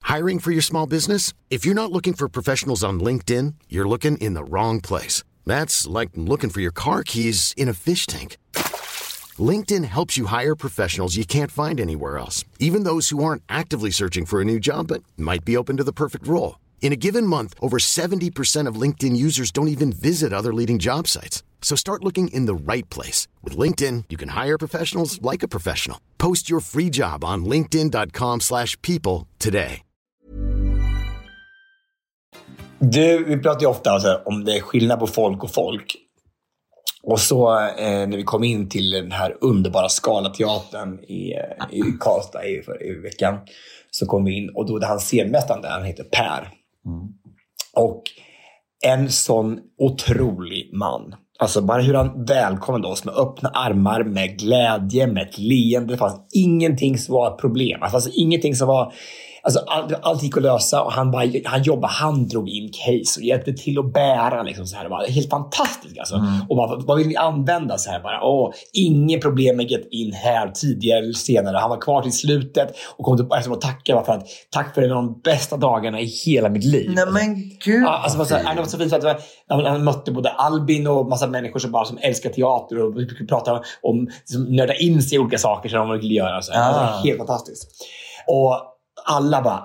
J: Hiring for your small business? If you're not looking for professionals on LinkedIn, you're looking in the wrong place. That's like looking for your car keys in a fish tank. LinkedIn helps you hire professionals you can't find anywhere else, even those who aren't actively searching for a new job but might be open to the perfect role. In a given month, over seventy percent of LinkedIn users don't even visit other leading job sites. So start looking in the right place. With LinkedIn, you can hire professionals like a professional. Post your free job on linkedin dot com slash people today.
F: Du, vi pratar ju ofta alltså, om det är skillnad på folk och folk. Och så eh, när vi kom in till den här underbara Scalateatern i, i Karlstad i, i veckan, så kom vi in och då är han scenmästaren där, han heter Per. Mm. Och en sån otrolig man. Alltså bara hur han välkomnade oss med öppna armar, med glädje, med ett leende. Det fanns ingenting som var ett problem. Det fanns ingenting som var... Alltså all, allt gick att lösa och han, bara, han jobbade, han drog in case och hjälpte till att bära liksom så här. Det var helt fantastiskt alltså. Mm. Och vad, vad vill ni använda så här bara? Åh, ingen problem med get in här tidigare eller senare. Han var kvar till slutet och kom tillbaka och tackade för att tack för en av de bästa dagarna i hela mitt liv.
E: Nej men gud.
F: Ja, alltså, så här, det var så fint för att han, han mötte både Albin och massa människor som bara som älskar teater och vi pratade om liksom, nörda in sig i olika saker som de ville göra så här. Ah. Alltså, helt fantastiskt. Och alla bara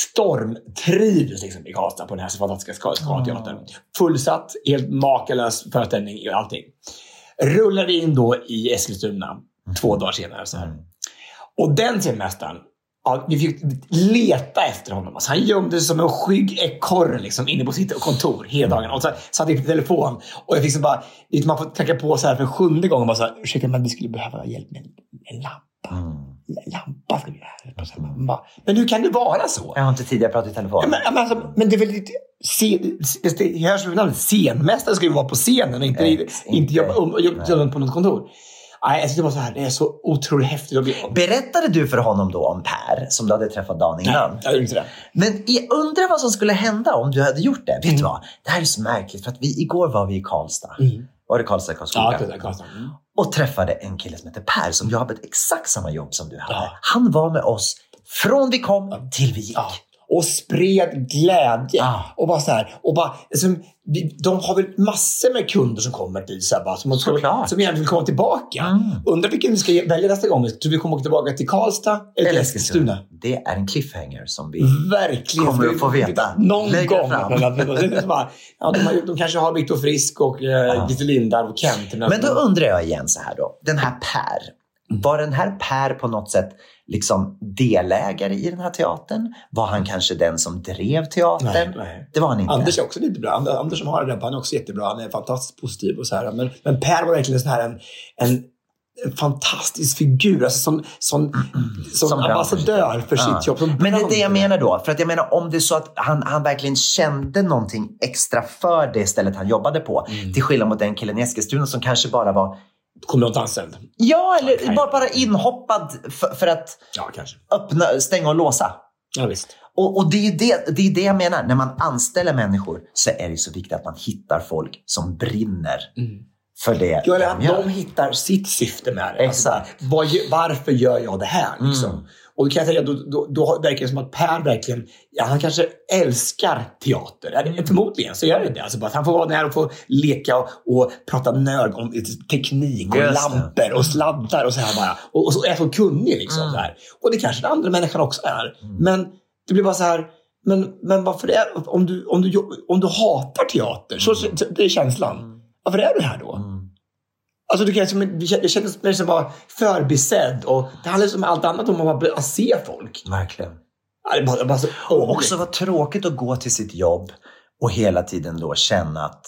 F: stormtrivdes liksom i Karlstad på den här så fantastiska Scalateatern. Fullsatt, helt makalös föreställning och allting. Rullade in då i Eskilstuna mm. två dagar senare så här. Mm. Och den scenmästaren, ja, vi fick leta efter honom. Alltså, han gömde sig som en skygg ekorre liksom, inne på sitt kontor hela dagen. Och så satt jag på telefon. Och jag fick så bara, man får tacka på så här för sjunde gången. Bara så här, ursäkta, men vi skulle behöva hjälp med en, en lampa. Mm. Lampa ska vi ha. Mm. Bara, men hur kan det vara så?
E: Jag har inte tidigare pratat i telefon.
F: Ja, men, men, alltså, men det är väl lite... Scen, det hörs som namnet. Scenmästare ska ju vara på scenen och inte, Ex, inte, inte jobba, um, jobba på något kontor. Nej, jag tyckte det var så här, det är så otroligt häftigt.
E: Berättade du för honom då om Per som du hade träffat dagen innan?
F: Nej, jag gjorde inte det.
E: Men jag undrar vad som skulle hända om du hade gjort det. Vet mm. du vad? Det här är så märkligt för att vi, igår var vi i Karlstad. Mm. Var det Karlstad, Karlskoga?
F: Ja, det är Karlstad. Mm.
E: Och träffade en kille som heter Per som jobbade exakt samma jobb som du hade. Ja. Han var med oss från vi kom ja. till vi gick. Ja.
F: Och spred glädje. Ah. Och bara så här. Och bara, liksom, de har väl massor med kunder som kommer dit. Så här, bara, som, ska, som gärna vill komma tillbaka. Mm. Undrar vilken vi ska välja nästa gång. Tror vi kommer tillbaka till Karlstad eller till Eskilstuna?
E: Det är en cliffhanger som vi
F: verkligen
E: kommer att få veta.
F: Någon gång. Bara, ja, de, de kanske har Viktor Frisk och eh, Gitte Lindar och Kent.
E: Men då undrar jag igen så här då. Den här Per. Var den här Per på något sätt liksom delägare i den här teatern? Var han kanske den som drev teatern?
F: Nej, nej.
E: Det var han inte.
F: Anders är också lite bra. Anders som har det där, han är också jättebra. Han är fantastiskt positiv och så här. Men, men Per var verkligen så här en, en, en fantastisk figur. Alltså som, som, mm, som, som ambassadör för ja. sitt jobb. Som
E: men det är det jag menar då. För att jag menar om det är så att han, han verkligen kände någonting extra för det stället han jobbade på. Mm. Till skillnad mot den killen i Eskilstuna som kanske bara var
F: kommunalt anställd.
E: Ja, eller okay. bara, bara inhoppad för, för att
F: ja, kanske.
E: öppna, stänga och låsa.
F: Ja, visst.
E: Och, och det är ju det, det är det jag menar. När man anställer människor så är det så viktigt att man hittar folk som brinner mm. för det.
F: Ja, eller att de, de hittar sitt syfte med det. Alltså, vad, varför gör jag det här? Liksom? Mm. Och då kan jag säga, då, då, då verkar det som att Per verkligen, ja, han kanske älskar teater. Mm. Förmodligen så gör det det. Alltså bara att han får vara där och få leka och, och prata nörd om teknik och Just lampor det. och sladdar och så här bara. Och, och så är så kunnig liksom. Mm. Så här. Och det kanske den andra människan också är. Mm. Men det blir bara så här, men, men varför är, om du, om du, om du hatar teater, så, så det är känslan. Mm. Varför är du här då? Mm. Alltså du kan som det känns mer som bara förbisedd och det handlar om allt annat om att bara se folk.
E: Verkligen.
F: Ja, det bara, bara så, oh,
E: och också var tråkigt att gå till sitt jobb och hela tiden då känna att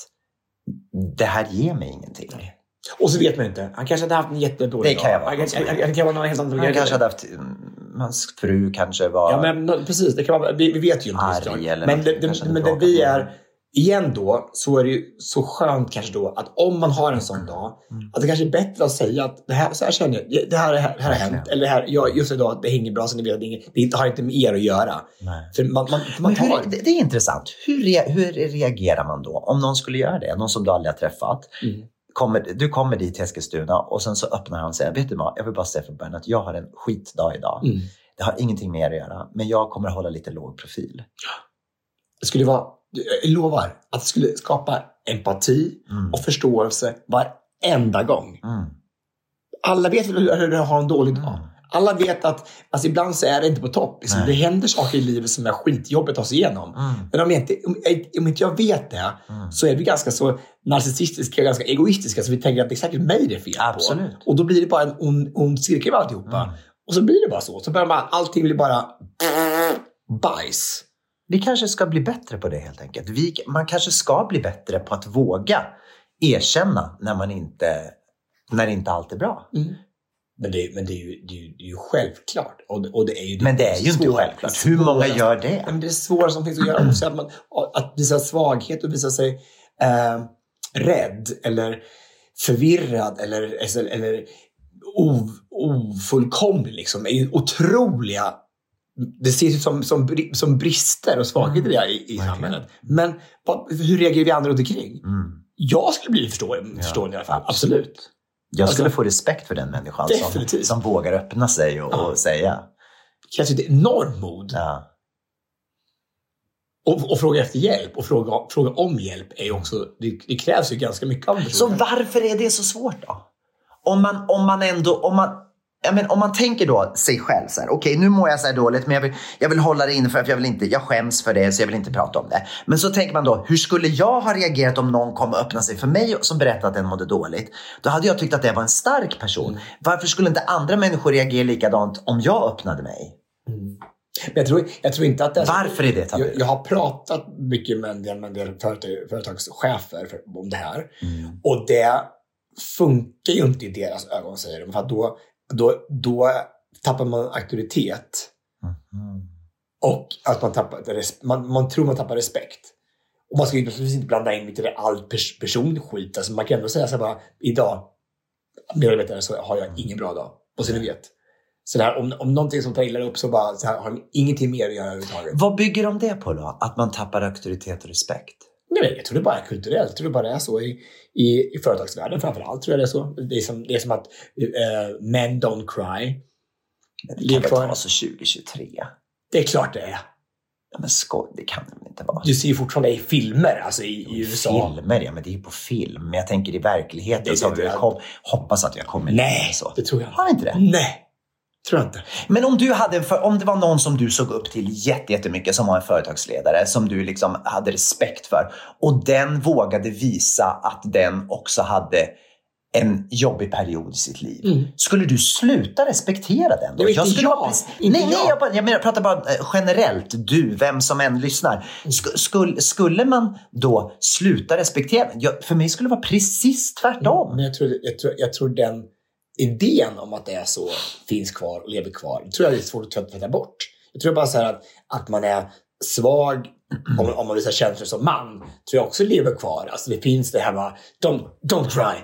E: det här ger mig ingenting.
F: Nej. Och så vet man inte. Han kanske hade haft en jättedålig
E: Det kan jag vara.
F: Han, han, han, han, kan vara någon helt annan.
E: Han kanske hade haft hans fru kanske var.
F: Ja men precis det kan vara, vi, vi vet ju inte
E: arg eller
F: men det, det, men det vi är igen då så är det ju så skönt kanske då att om man har en sån dag mm. att det kanske är bättre att säga att det här, så här känner jag, det här, det här, det här har hänt eller det här, jag, just idag det hänger bra så ni vet, det, det har inte med er att göra.
E: Nej.
F: För man, man, man tar...
E: hur, det, det är intressant, hur, re, hur reagerar man då om någon skulle göra det, någon som du aldrig har träffat mm. kommer, du kommer dit till Eskilstuna och sen så öppnar han och säger, vet du vad, jag vill bara säga från början att jag har en skitdag idag. Mm. Det har ingenting med er att göra. Men jag kommer att hålla lite låg profil.
F: Det skulle vara, jag lovar, att det skulle skapa empati mm. och förståelse varenda gång. Mm. Alla vet hur, hur du har en dålig dag. Mm. Alla vet att alltså ibland så är det inte på topp. Liksom, det händer saker i livet som är skitjobbigt att ta sig igenom. Mm. Men om, jag inte, om, om inte jag vet det mm. så är vi ganska så narcissistiska, ganska egoistiska, så vi tänker att det är säkert mig det är fel
E: Absolut.
F: på. Och då blir det bara en ond, ond cirkel av alltihopa. Mm. Och så blir det bara så. Så börjar man, allting blir bara bajs.
E: Vi kanske ska bli bättre på det helt enkelt. Vi, man kanske ska bli bättre på att våga erkänna när man inte, när inte allt är bra.
F: Mm. Men, det, men det, är ju, det, är ju, det är ju självklart. Och det, och det är ju, det
E: men det är ju inte självklart. Hur många gör det?
F: Men det är svåra som finns att göra. Också att, man, att visa svaghet och visa sig eh, rädd eller förvirrad eller, eller, eller o, ofullkomlig. Liksom, är ju otroliga. Det ses ut som, som, som brister och svagheter mm. i, i samhället. Men vad, hur reagerar vi andra runt omkring? Mm. Jag skulle bli förstående ja, förstå i alla fall. Absolut.
E: Jag skulle alltså, få respekt för den människan som, som vågar öppna sig och, ja. och säga.
F: Det krävs ett enormt mod.
E: Ja.
F: Och, och fråga efter hjälp och fråga, fråga om hjälp är ju också, det, det krävs ju ganska mycket av det.
E: Så varför är det så svårt då? Om man, om man ändå, om man, jag men, om man tänker då sig själv så här, okej okay, nu mår jag så här dåligt men jag vill, jag vill hålla det in för att jag vill inte, jag skäms för det så jag vill inte prata om det. Men så tänker man då, hur skulle jag ha reagerat om någon kom och öppnade sig för mig som berättade att den mådde dåligt? Då hade jag tyckt att det var en stark person. Mm. Varför skulle inte andra människor reagera likadant om jag öppnade mig?
F: Mm. Men jag tror, jag tror inte att det är
E: Varför är det tabu?
F: Jag, jag har pratat mycket med en del, med en del företag, företagschefer för, om det här. Mm. Och det funkar ju inte i deras ögon, säger de. För att då, då, då tappar man auktoritet. Mm. Och att man tappar man, man tror man tappar respekt. Och man ska ju inte blanda in lite all pers- personskit. Alltså man kan ändå säga så här bara, idag medarbetare så har jag ingen bra dag. Och så ni vet. Så där, om, om någonting som trillar upp så, bara, så här, har de ingenting mer att göra överhuvudtaget.
E: Vad bygger de det på då? Att man tappar auktoritet och respekt?
F: Nej, jag tror det bara är kulturellt. Jag tror det bara är så i, i, i företagsvärlden framförallt. Tror jag det är så. Det är som, det är som att uh, men don't cry.
E: Det kan väl vara så tjugo tjugotre?
F: Det är klart det är.
E: Ja, men skoj, det kan det inte vara.
F: Du ser ju fortfarande i filmer, alltså i, i U S A.
E: Filmer, ja, men det är ju på film. Men jag tänker i verkligheten det, så det, det, kom, hoppas att jag kommer.
F: Nej,
E: så.
F: Det tror jag inte.
E: Har inte det?
F: Nej. Tror jag inte.
E: Men om du hade för, om det var någon som du såg upp till jättemycket som var en företagsledare som du liksom hade respekt för och den vågade visa att den också hade en jobbig period i sitt liv. Mm. Skulle du sluta respektera den då?
F: Det är inte jag.
E: Bara, inte nej, nej, jag, bara, jag, menar, jag pratar bara generellt. Du, vem som än lyssnar. Sk- skulle, skulle man då sluta respektera den? Jag, för mig skulle det vara precis tvärtom.
F: Mm, men jag tror, jag, tror, jag tror den idén om att det är så finns kvar och lever kvar. Jag tror jag det är svårt att tvätta bort. Jag tror bara så här att, att man är svag om, om man visar känslor som man. Tror jag också lever kvar. Alltså det finns det här bara, don't, don't cry.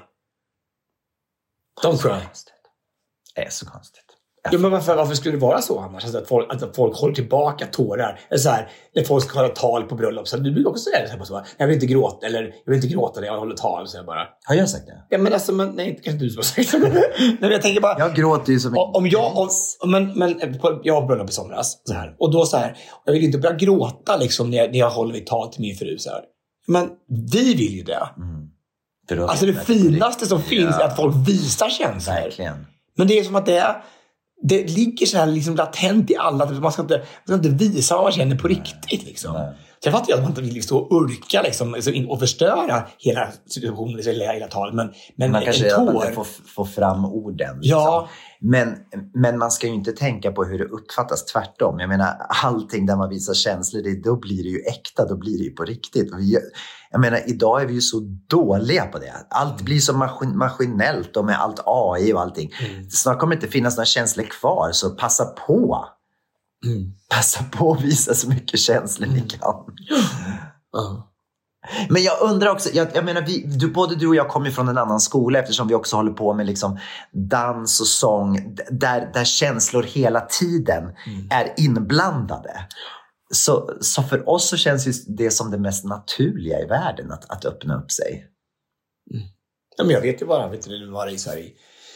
F: Don't cry.
E: Det är så konstigt.
F: Ja, men varför, varför skulle det vara så annars? Alltså att, folk, att folk håller tillbaka tårar. Eller så här, när folk ska hålla tal på bröllop. Så du brukar också säga det så här, så här, jag vill inte gråta. Eller jag vill inte gråta när jag håller tal. Så jag bara,
E: har jag sagt det?
F: Ja, men alltså, men, nej, kanske du som har sagt det. Nej, men jag tänker bara.
E: Jag gråter ju som en
F: om jag, om, men, men jag har bröllop i somras. Så här, och då så här. Jag vill inte börja gråta liksom, när, jag, när jag håller mitt tal till min fru. Så här. Men vi vill ju det. Mm. Alltså det finaste som finns ja. är att folk visar känslor.
E: Verkligen.
F: Men det är som att det är, det ligger så här liksom latent i alla. Man ska inte, man ska inte visa vad man känner på riktigt. Liksom. Nej. Så jag fattar ju att man inte vill stå och urka liksom, och förstöra hela situationen, hela, hela talet. Men, men
E: man kanske
F: en tår...
E: får få fram orden. Liksom.
F: Ja.
E: Men, men man ska ju inte tänka på hur det uppfattas, tvärtom. Jag menar, allting där man visar känslor, det, då blir det ju äkta, då blir det ju på riktigt. Och vi, jag menar, idag är vi ju så dåliga på det. Allt blir så maskin, maskinellt och med allt A I och allting. Mm. Snart kommer det inte finnas några känslor kvar, så passa på. Mm. Passa på att visa så mycket känslor ni kan. Mm. Men jag undrar också, jag, jag menar, vi, du, både du och jag kommer från en annan skola eftersom vi också håller på med liksom dans och sång där, där känslor hela tiden mm. är inblandade. Så, så för oss så känns ju det som det mest naturliga i världen att, att öppna upp sig.
F: Mm. Ja, men jag vet ju bara, vet du, var det så här i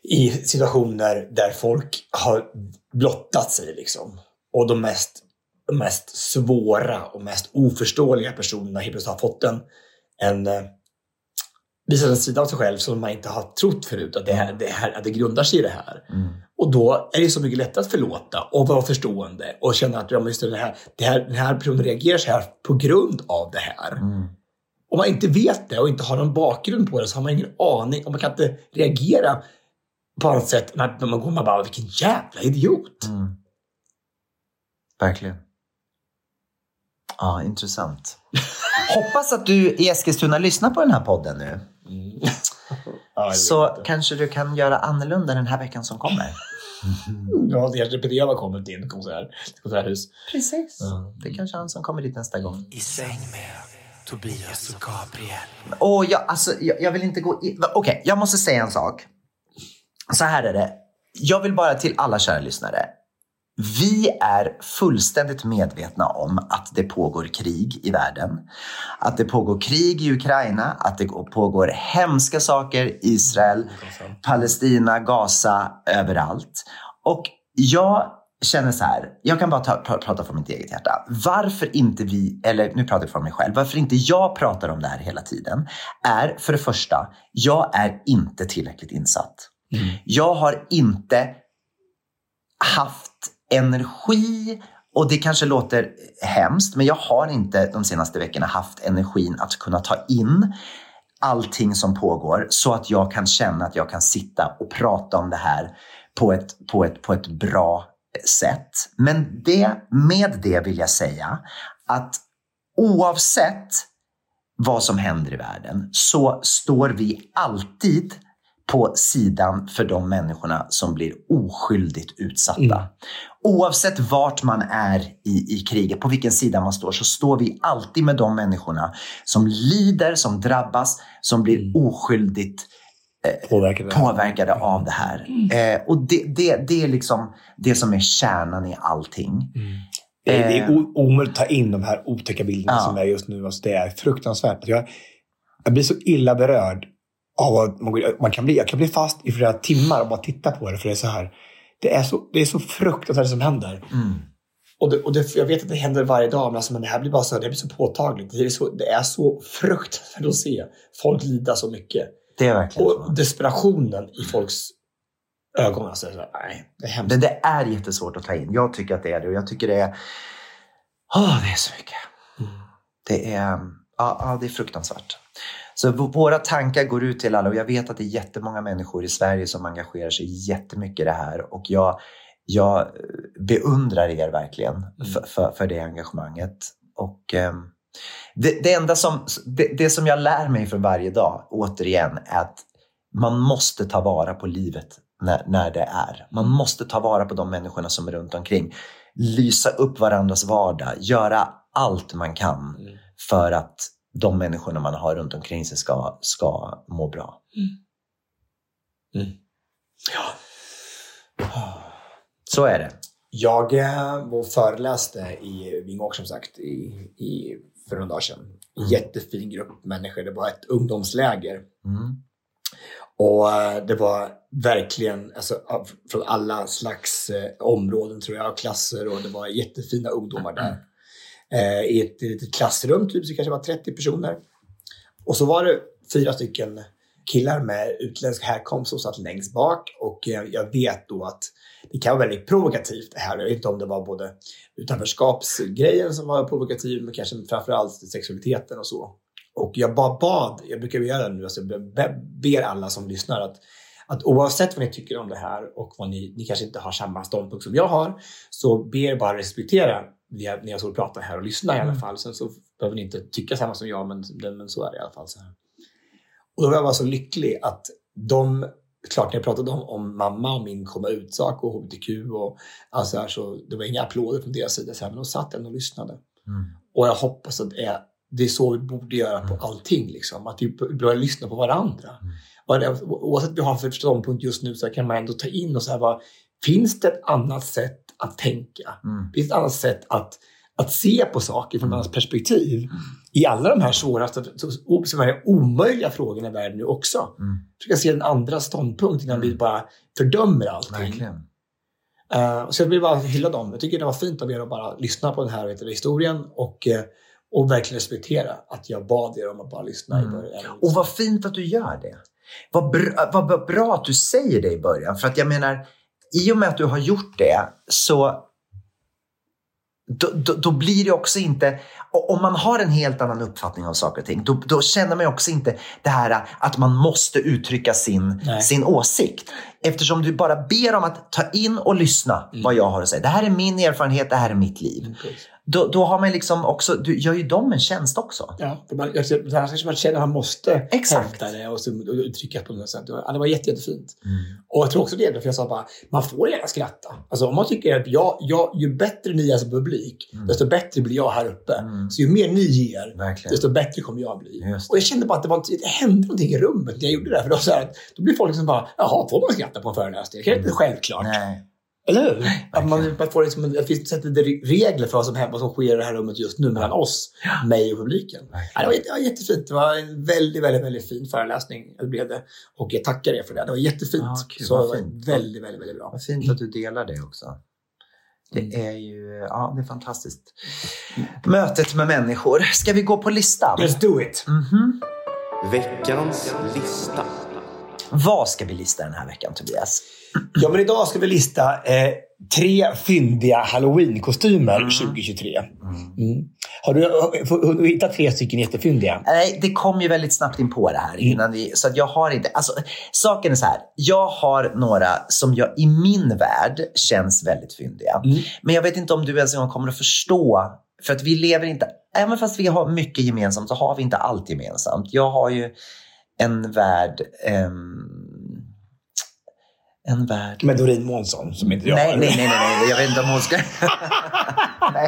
F: i situationer där folk har blottat sig liksom. Och de mest, de mest svåra och mest oförståeliga personerna helt plötsligt har fått en, en visat en sida av sig själv som man inte har trott förut att det, här, det, här, att det grundar sig i det här. Mm. Och då är det så mycket lättare att förlåta och vara förstående och känna att ja, just det, här, det här, den här personen reagerar så här på grund av det här. Mm. Om man inte vet det och inte har någon bakgrund på det så har man ingen aning och man kan inte reagera på annat sätt när man går man bara, vilken jävla idiot. Mm.
E: Verkligen. Ja, intressant. Hoppas att du i Eskilstuna lyssnar på den här podden nu. Mm. Ja, så kanske du kan göra annorlunda den här veckan som kommer.
F: Mm. Ja, det kanske Peter har kommit in konsert, konserthus.
E: Precis. Mm. Det är kanske han som kommer dit nästa gång.
G: I säng med Tobias och Gabriel.
E: Åh, jag, alltså, jag, jag vill inte gå in. Okej, okay, jag måste säga en sak. Så här är det. Jag vill bara till alla kära lyssnare. Vi är fullständigt medvetna om att det pågår krig i världen. Att det pågår krig i Ukraina. Att det pågår hemska saker i Israel, Palestina, Gaza, överallt. Och jag känner så här. Jag kan bara ta, prata från mitt eget hjärta. Varför inte vi, eller nu pratar jag för mig själv. Varför inte jag pratar om det här hela tiden. Är för det första, jag är inte tillräckligt insatt. Mm. Jag har inte haft energi, och det kanske låter hemskt, men jag har inte de senaste veckorna haft energin att kunna ta in allting som pågår så att jag kan känna att jag kan sitta och prata om det här på ett, på ett, på ett bra sätt. Men det, med det vill jag säga att oavsett vad som händer i världen så står vi alltid på sidan för de människorna som blir oskyldigt utsatta. Mm. Oavsett vart man är i, i kriget, på vilken sida man står, så står vi alltid med de människorna som lider, som drabbas, som blir mm. oskyldigt eh, påverkade. påverkade av det här. Mm. Eh, och det, det, det är liksom det som är kärnan i allting. Mm.
F: Det är, det är o- omöjligt att ta in de här otäcka bilderna ja. som är just nu. Alltså det är fruktansvärt. Jag, jag blir så illa berörd av att man, man kan bli, jag kan bli fast i flera timmar och bara titta på det, för det är så här. Det är så, det är så fruktansvärt som händer. Mm. Och, det, och det, jag vet att det händer varje dag, men, alltså, men det här blir bara så, det blir så påtagligt. Det är så, det är så fruktansvärt att se folk lida så mycket.
E: Det är verkligen
F: och så. Desperationen i folks ögon. Alltså, så, nej, det är hemskt.
E: Men det är jättesvårt att ta in. Jag tycker att det är det. Och jag tycker det är... Åh, det är så mycket. Mm. Det är... Ja, ja, det är fruktansvärt. Så våra tankar går ut till alla, och jag vet att det är jättemånga människor i Sverige som engagerar sig jättemycket i det här, och jag, jag beundrar er verkligen mm. för, för, för det engagemanget. Och eh, det, det enda som det, det som jag lär mig för varje dag återigen är att man måste ta vara på livet när, när det är. Man måste ta vara på de människorna som är runt omkring. Lysa upp varandras vardag, göra allt man kan mm. för att de människorna man har runt omkring sig ska, ska må bra. Mm. Mm. Ja. Så är det.
F: Jag var föreläste i Vingåker, som sagt, i, i, för några dagar sedan. En mm. jättefin grupp människor. Det var ett ungdomsläger. Mm. Och det var verkligen alltså, från alla slags eh, områden, tror jag, klasser. Och det var jättefina ungdomar där. Mm. I ett, i ett klassrum typ, så kanske var trettio personer. Och så var det fyra stycken killar med utländsk härkomst som satt längst bak. Och jag vet då att det kan vara väldigt provokativt det här. Jag vet inte om det var både utanförskapsgrejen som var provokativ, men kanske framförallt sexualiteten och så. Och jag bara bad, jag brukar göra det nu, alltså jag ber alla som lyssnar att Att oavsett vad ni tycker om det här och vad ni, ni kanske inte har samma ståndpunkt som jag har, så ber bara respektera när jag så pratar här och lyssnar i alla fall. Sen så behöver ni inte tycka samma som jag, men, men så är det i alla fall så här. Och då var jag bara så lycklig att de, klart när jag pratade om, om mamma och min komma utsak och H B T Q och alltså här, så det var inga applåder från deras sida så här, men de satt ändå och lyssnade. Mm. Och jag hoppas att det är, det är så vi borde göra på allting liksom, att vi börjar lyssna på varandra. Mm. Oavsett vad vi har för ståndpunkt just nu, så kan man ändå ta in och så här, vad, finns det ett annat sätt att tänka? Mm. Finns det ett annat sätt att, att se på saker från hans perspektiv mm. i alla de här svåraste, som är omöjliga frågorna i världen nu också. Mm. Försöka se en andra ståndpunkt innan mm. vi bara fördömer allting.
E: Verkligen.
F: Uh, så jag vill bara hylla dem. Jag tycker det var fint av er att bara lyssna på den här vet du, historien och, uh, och verkligen respektera att jag bad er om att bara lyssna mm. i början.
E: Och vad fint att du gör det. Vad bra, vad bra att du säger det i början. För att jag menar, i och med att du har gjort det så då, då, då blir det också inte, om man har en helt annan uppfattning av saker och ting, då, då känner man också inte det här att man måste uttrycka sin, sin åsikt. Eftersom du bara ber om att ta in och lyssna mm. vad jag har att säga. Det här är min erfarenhet, det här är mitt liv. Mm, då, då har man liksom också, du gör ju dem en tjänst också.
F: Ja, för man, jag, kanske man känner att man måste Exakt. hävda det och, så, och uttrycka på något sätt. Ja, det var jätte, jättefint. Mm. Och jag tror också det, för jag sa bara, man får gärna skratta. Alltså om man tycker att jag, jag, ju bättre ni är som publik, mm. desto bättre blir jag här uppe. Mm. Så ju mer ni ger, Verkligen. desto bättre kommer jag bli. Och jag kände bara att det, var, det hände någonting i rummet när jag gjorde det. För då, så här, då blir folk liksom bara, jaha, får man skratta på en föreläsning? Det är inte mm. självklart. Nej. Eller hur? Att man, man får liksom, att vi sätter regler för vad som, vad som sker i det här rummet just nu mellan oss, mig och publiken. Ja, det, var, det var jättefint. Det var en väldigt, väldigt, väldigt fin föreläsning. Det blev det. Och jag tackar er för det. Det var jättefint. Ja, kul, så det var fint. väldigt, väldigt, väldigt bra.
E: Vad fint att du delar det också. Det är ju, ja, det är fantastiskt. Mötet med människor. Ska vi gå på listan?
F: Let's do it.
E: Mm-hmm.
G: Veckans lista.
E: Vad ska vi lista den här veckan, Tobias?
F: Ja, men idag ska vi lista eh, tre fyndiga Halloween-kostymer mm. tjugo tjugotre. Mm. Har du, har du hittat tre stycken jättefyndiga?
E: Nej, det kom ju väldigt snabbt in på det här innan vi, så att jag har inte, alltså saken är så här, jag har några som jag i min värld känns väldigt fyndiga. Mm. Men jag vet inte om du ens en gång kommer att förstå, för att vi lever inte, även fast vi har mycket gemensamt så har vi inte allt gemensamt. Jag har ju en värld um, en värld
F: med Doreen Månsson som inte jag
E: nej, nej, nej, nej, jag vet inte om hon ska nej,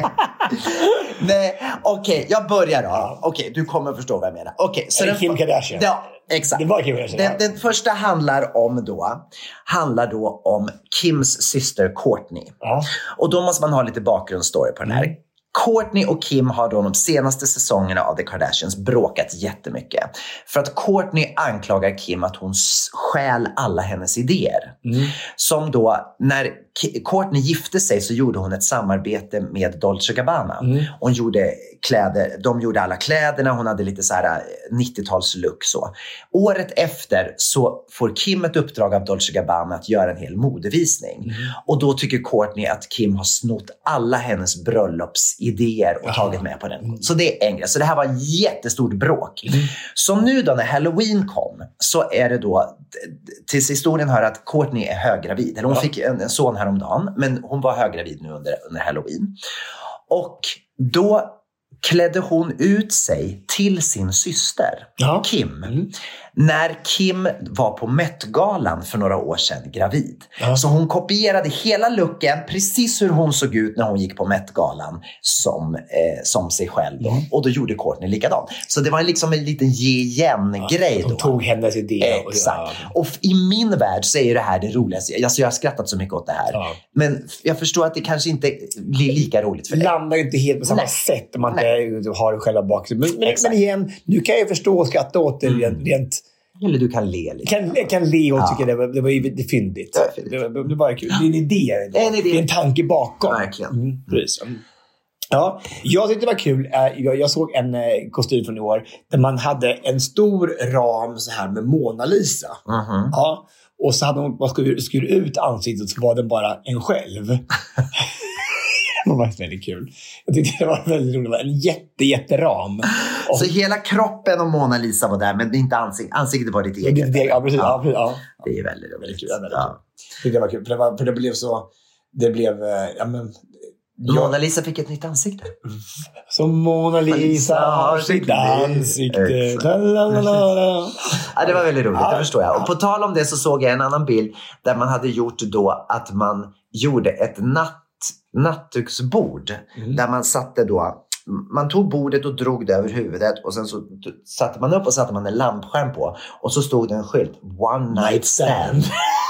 E: nej. Okej, okay, jag börjar då. Okej, okay, du kommer att förstå vad jag menar. Okej, okay, så
F: den Kim Kardashian.
E: Ja, exakt.
F: Det var Kim Kardashian.
E: Den, den första handlar om då handlar då om Kims syster Kourtney. Ja. Och då måste man ha lite bakgrundsstory på den här. Mm. Kourtney och Kim har då de senaste säsongerna av The Kardashians bråkat jättemycket. För att Kourtney anklagar Kim att hon stjäl alla hennes idéer. Mm. Som då, när Kourtney gifte sig så gjorde hon ett samarbete med Dolce and Gabbana. Mm. Hon gjorde kläder, de gjorde alla kläderna, hon hade lite så här nittiotalslook så. Året efter så får Kim ett uppdrag av Dolce and Gabbana att göra en hel modevisning. Mm. Och då tycker Kourtney att Kim har snott alla hennes bröllopsidéer och tagit med på den. Mm. Så det är en grej. Så det här var ett jättestort bråk. Mm. Så nu då när Halloween kom så är det då, tills historien hör att Kourtney är höggravid. Eller hon ja. fick en, en son häromdagen, men hon var höggravid nu under, under Halloween. Och då klädde hon ut sig till sin syster, ja. Kim. Mm. När Kim var på Met-galan för några år sedan gravid. Ja. Så hon kopierade hela looken, precis hur hon såg ut när hon gick på Met-galan som, eh, som sig själv. Då. Mm. Och då gjorde Kourtney likadant. Så det var liksom en liten ge igen-grej.
F: Ja, de tog hennes idé.
E: Exakt. Och, och i min värld så är det här det roligaste. Alltså jag har skrattat så mycket åt det här. Ja. Men jag förstår att det kanske inte blir lika roligt för
F: dig.
E: Det
F: landar ju inte helt på samma Nej. sätt om man inte har själva bakgrund. Men, men, men igen, nu kan jag förstå och skratta åt det mm. rent.
E: Eller du kan le lite.
F: Kan, jag kan le och ja. tycka det var, det var det är fyndigt. Det, det, det, det var kul. Det är en idé. Det är en, idé. Det är en tanke bakom.
E: Verkligen.
F: Mm. Precis. Ja, jag tyckte det var kul. Jag, jag såg en kostym från i år där man hade en stor ram så här med Mona Lisa. Mm-hmm. Ja. Och så hade hon bara skurit ut ansiktet så var den bara en själv. Det var väldigt kul. Jag tyckte det var väldigt roligt. Det var en jätte, jätteram.
E: Och så hela kroppen och Mona Lisa var där, men inte ansik- ansiktet var ditt eget.
F: Det, ja, precis. Ja. Ja.
E: Det är väldigt roligt.
F: Väldigt kul. Ja, väldigt ja. kul. Det var kul. För det, var, för det blev så... Det blev... Ja, men,
E: Mona Lisa fick ett nytt ansikte.
F: Som Mona Lisa har sitt ansikte.
E: Ja, det var väldigt roligt, det förstår jag. Och på tal om det så såg jag en annan bild där man hade gjort då att man gjorde ett natt nattduksbord mm. där man satte då, man tog bordet och drog det över huvudet och sen så satte man upp och satte man en lampskärm på och så stod det en skylt, one night stand.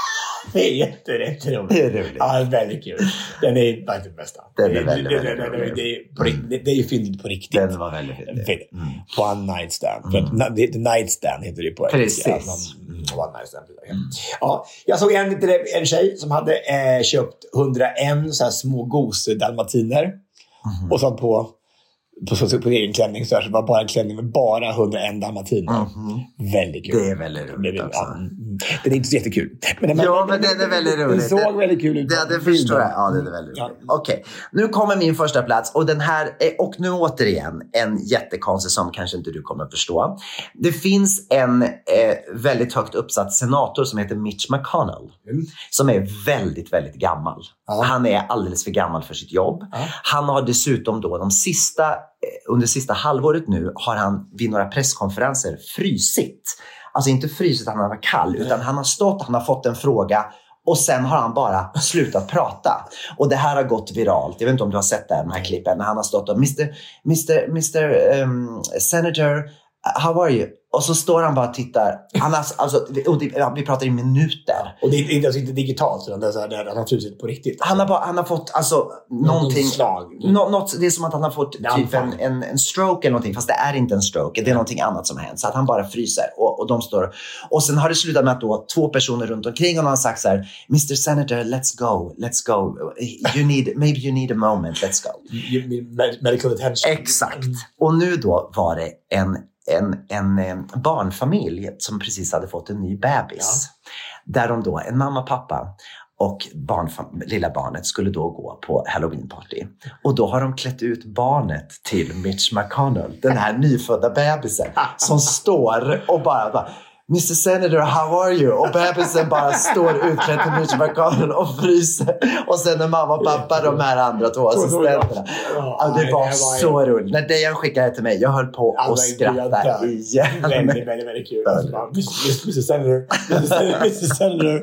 F: Det är jätterätt roligt.
E: Det är roligt.
F: Ja, väldigt kul. Den är bara det bästa.
E: Den är
F: det,
E: väldigt,
F: det,
E: väldigt
F: det, det,
E: rolig.
F: det, är på rikt- det, det är ju fyndigt på riktigt.
E: Den var väldigt fyndig.
F: Mm. På One Night Stand. För att, det, the Night Stand heter det på
E: Precis.
F: engelska. One Night Stand. Mm. Ja, jag såg en, en tjej som hade eh, köpt hundraen så här små gose dalmatiner. Mm. Och så på På, på, på egen klänning så, här, så var bara en klänning med bara hundraen dalmatiner. Mm-hmm. Väldigt kul.
E: Det är väldigt roligt också.
F: Ja, den är inte så jättekul. Men, men,
E: ja, men den är väldigt rolig.
F: Den såg väldigt kul ut.
E: Det, det förstår jag. Ja, det är väldigt roligt. Ja. Okej, okay. Nu kommer min första plats. Och den här är, och nu återigen, en jättekonstig som kanske inte du kommer att förstå. Det finns en eh, väldigt högt uppsatt senator som heter Mitch McConnell. Mm. Som är väldigt, väldigt gammal. Ja. Han är alldeles för gammal för sitt jobb. Ja. Han har dessutom då de sista under sista halvåret nu har han vid några presskonferenser frysit. Alltså inte frysit att han var kall, utan han har stått, han har fått en fråga och sen har han bara slutat prata. Och det här har gått viralt. Jag vet inte om du har sett det här, de här klippen. När han har stått och mister mister mister Um, Senator, how are you? Och så står han bara och tittar. Han har, alltså, vi pratar i minuter.
F: Och det är inte, alltså, inte digitalt, utan det är så här, det är, han har frusit på riktigt.
E: Han har, bara, han har fått alltså, någonting.
F: Slag.
E: Nå, något, det är som att han har fått typ en, en, en stroke eller någonting. Fast det är inte en stroke. Det är någonting annat som har hänt. Så att han bara fryser. Och, och de står. Och sen har det slutat med att då två personer runt omkring honom har sagt så här: mister Senator, let's go. Let's go. You need, maybe you need a moment. Let's go.
F: You need medical attention.
E: Exakt. Och nu då var det en En, en, en barnfamilj som precis hade fått en ny bebis. Ja. Där de då, en mamma, pappa och barnfam- lilla barnet skulle då gå på Halloween-party. Och då har de klätt ut barnet till Mitch McConnell, den här nyfödda bebisen, som står och bara... bara mister Senator, how are you? Och bebisen bara står utklädd till Mitch McConnell och fryser. Och sen är mamma och pappa, de här andra två assistenterna. Ja, det var så roligt. När Dejan skickade det till mig, jag höll på att skratta igen.
F: Väldigt, väldigt, väldigt kul. mister Senator, mister Senator,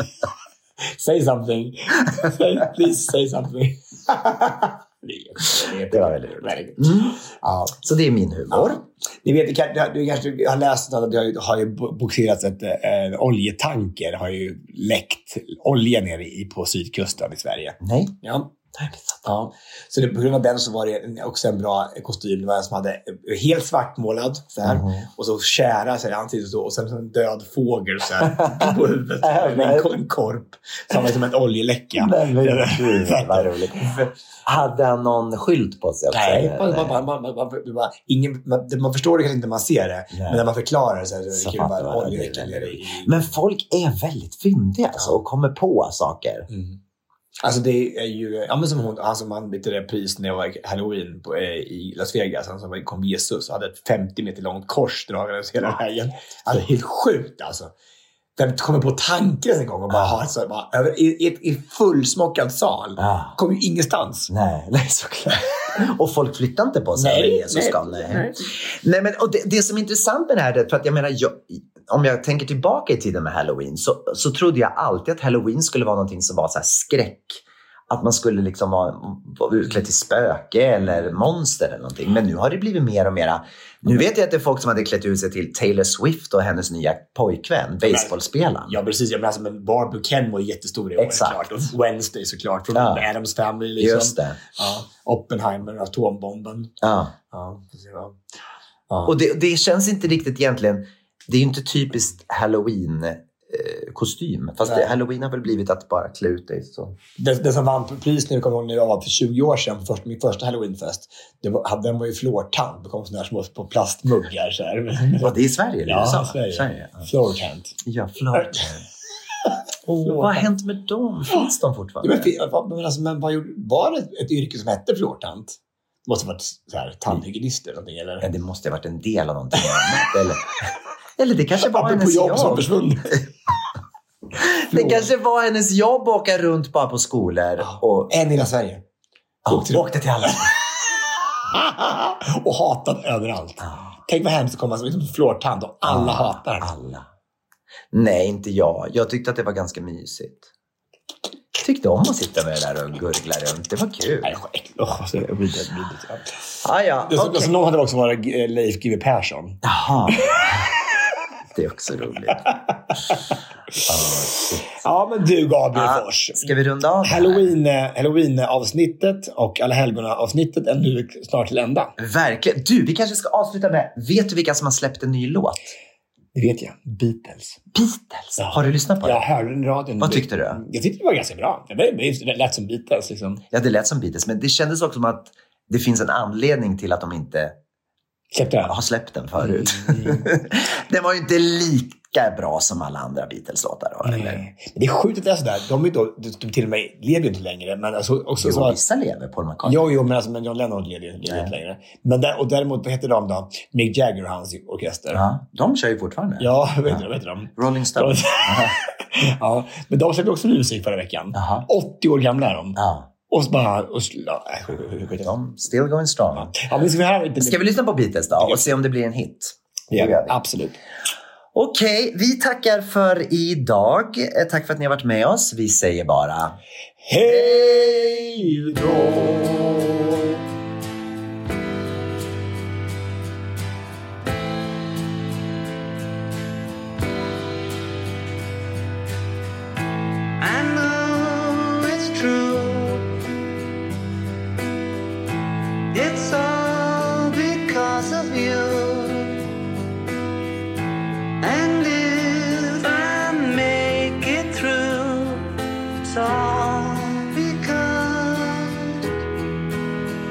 F: say something. Please say something.
E: Det var väldigt roligt. Mm. Ja. Så det är min humor.
F: Ja. Ni vet, du kanske har läst att det har ju boxerats ett äh, oljetanker har ju läckt olja nere i, på sydkusten i Sverige.
E: Nej.
F: Ja. Ja. Så det, på grund av den så var det också en bra kostym. Det var en som hade helt svartmålad så här, mm. och så kära sig ansiktet och, och sen en död fågel så här, på huvudet med en, en korp som var som ett oljeläcka.
E: Nej, men det var roligt. Hade han någon skylt på sig?
F: Nej, man, man, man, man, man, man, ingen, man, man förstår det kanske inte när man ser det. Nej. Men när man förklarar så, här, så, så det kan vara oljeläcka.
E: Men folk är väldigt fyndiga alltså, och kommer på saker.
F: Mm. Alltså det är ju, ja men som hon, alltså man bytte det pris när jag var Halloween på, eh, i Las Vegas, han som kom Jesus och hade ett femtio meter långt kors dragandes hela vägen. Alltså helt sjukt alltså. Vem kommer på tanken en gång och bara ha så bara över i ett i fullsmockad sal. Ah. Kommer ju ingenstans.
E: Nej, nej såklart. Och folk flyttar inte på sig
F: nej,
E: Jesus nej, nej. nej. Nej men och det, det som är intressant med det här är för att jag menar jag, om jag tänker tillbaka i tiden med Halloween så, så trodde jag alltid att Halloween skulle vara någonting som var så här skräck. Att man skulle liksom vara, vara utklädd till spöke eller monster eller någonting. Men nu har det blivit mer och mera. Nu vet jag att det är folk som hade klätt ut sig till Taylor Swift och hennes nya pojkvän, baseballspelaren.
F: Ja, precis. Jag menar, alltså, men Barbie Ken var jättestor i år. Exakt. Och Wednesday såklart. Från ja. Addams Family. Liksom.
E: Just det.
F: Ja. Oppenheimer, atombomben.
E: Ja.
F: Ja. Ja.
E: Ja. Och det, det känns inte riktigt egentligen. Det är ju inte typiskt Halloween kostym. Fast det, Halloween har väl blivit att bara klä ut dig så.
F: Det, det som vann pris nu, kommer jag ihåg när jag var för tjugo år sedan, först, min första Halloweenfest. Det var, den var ju flortant. Det kom sådana här små på plastmuggar. Så här.
E: Var det i Sverige? Eller
F: ja,
E: USA?
F: Sverige.
E: Sverige. Ja.
F: Flortant.
E: Ja, flortant. Oh, vad har hänt med dem? Finns de fortfarande?
F: Ja, men, men, alltså, men vad gjorde, var det ett, ett yrke som hette flortant? Det måste ha varit så här, tandhygienist eller någonting, eller?
E: Ja, det måste ha varit en del av någonting annat. Eller, eller det kanske var hennes
F: jobb.
E: jobb
F: som försvunnit.
E: Det kanske var hennes jobb att åka runt bara på skolor. Och...
F: En i hela Sverige.
E: Ja, åkte, åkte till alla.
F: Och hatade överallt. Ja. Tänk vad hemskt att komma som liksom flortand och alla ja, hatar henne.
E: Alla. Nej, inte jag. Jag tyckte att det var ganska mysigt. Jag tyckte om att sitta med det där och gurgla runt. Det var kul.
F: Nej, oh, så jag blir det, blir det.
E: Ah, ja,
F: det,
E: okay.
F: Så någon hade också varit Leif G W Persson.
E: Jaha. Det är också roligt. oh,
F: ja, men du Gabriel
E: ah,
F: Fors.
E: Ska vi runda av
F: Halloween, Halloween-avsnittet och alla helgona-avsnittet är nu snart till ända.
E: Verkligen. Du, vi kanske ska avsluta med, vet du vilka som har släppt en ny låt?
F: Det vet jag. Beatles.
E: Beatles? Ja. Har du lyssnat på det?
F: Jag hörde den radion.
E: Vad tyckte du?
F: Jag tyckte det var ganska bra. Det lät som Beatles. Liksom.
E: Ja, det lät som Beatles. Men det kändes också som att det finns en anledning till att de inte har släppt den förut. Mm. Den var ju inte lika bra som alla andra Beatles-låtar. Då,
F: Nej.
E: eller?
F: Det är sjukt att det är sådär. De, är då, de till och med lever ju inte längre. Men alltså också
E: jo,
F: så,
E: vissa lever på de här
F: Jo, jo, men, alltså, men John Lennon lever ju inte längre. Men där, och däremot, vad heter de då? Mick Jagger och hans orkester.
E: Ja, de kör ju fortfarande.
F: Ja, vet du, ja. vet de?
E: Rolling Stones.
F: Ja, men de släppte också musik förra veckan. Aha. åttio år gamla är de. Ja. Och så bara... Och, ja,
E: de still going strong.
F: Ja, men ska, vi här inte...
E: ska vi lyssna på Beatles då och se om det blir en hit?
F: Ja, det absolut.
E: Okej, okay, vi tackar för idag. Tack för att ni har varit med oss. Vi säger bara...
F: Hej då!
G: It's all because of you. And if I make it through, it's all because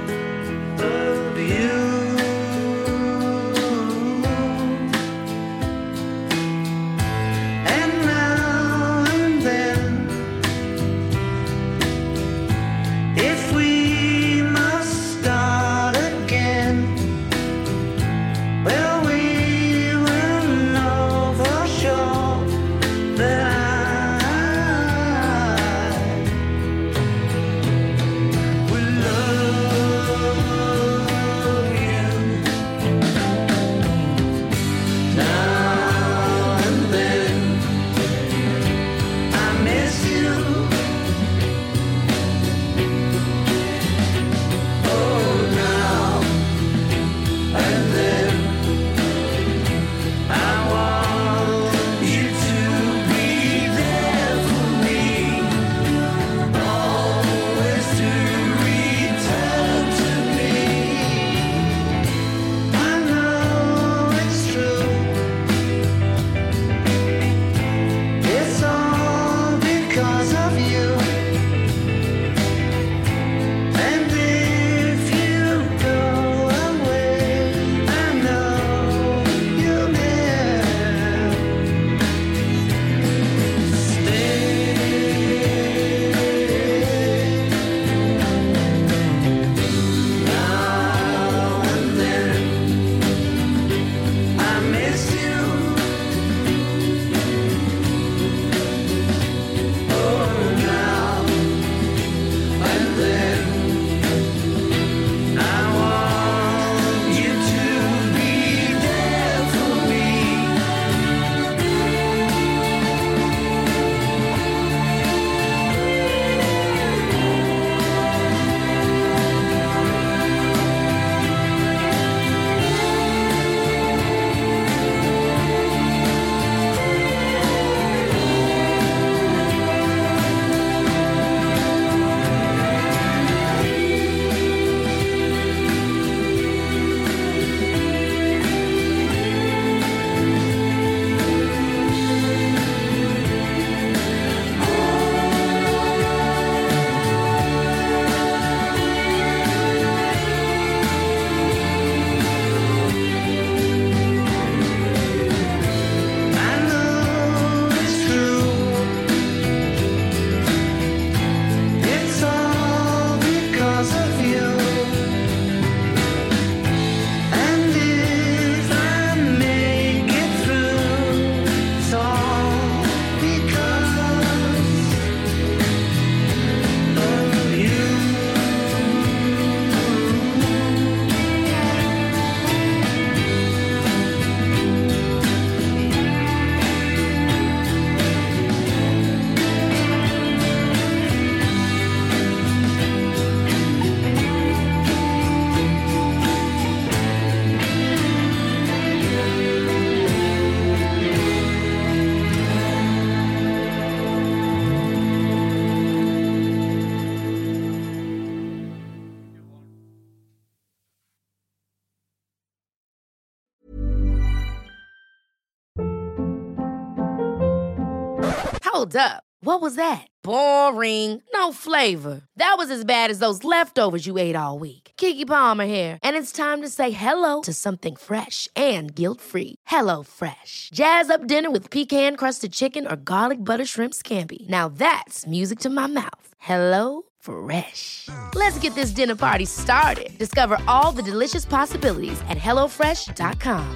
I: Hold up. What was that? Boring. No flavor. That was as bad as those leftovers you ate all week. Keke Palmer here, and it's time to say hello to something fresh and guilt-free. Hello Fresh. Jazz up dinner with pecan-crusted chicken or garlic butter shrimp scampi. Now that's music to my mouth. Hello Fresh. Let's get this dinner party started. Discover all the delicious possibilities at hello fresh dot com.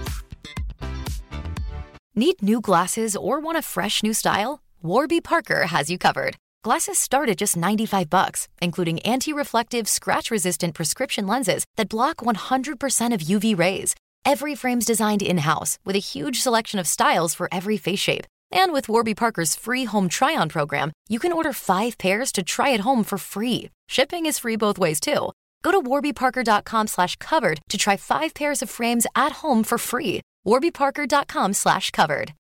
K: Need new glasses or want a fresh new style? Warby Parker has you covered. Glasses start at just ninety-five bucks, including anti-reflective, scratch-resistant prescription lenses that block one hundred percent of U V rays. Every frame's designed in-house with a huge selection of styles for every face shape. And with Warby Parker's free home try-on program, you can order five pairs to try at home for free. Shipping is free both ways, too. Go to warby parker dot com slash covered to try five pairs of frames at home for free. warby parker dot com slash covered.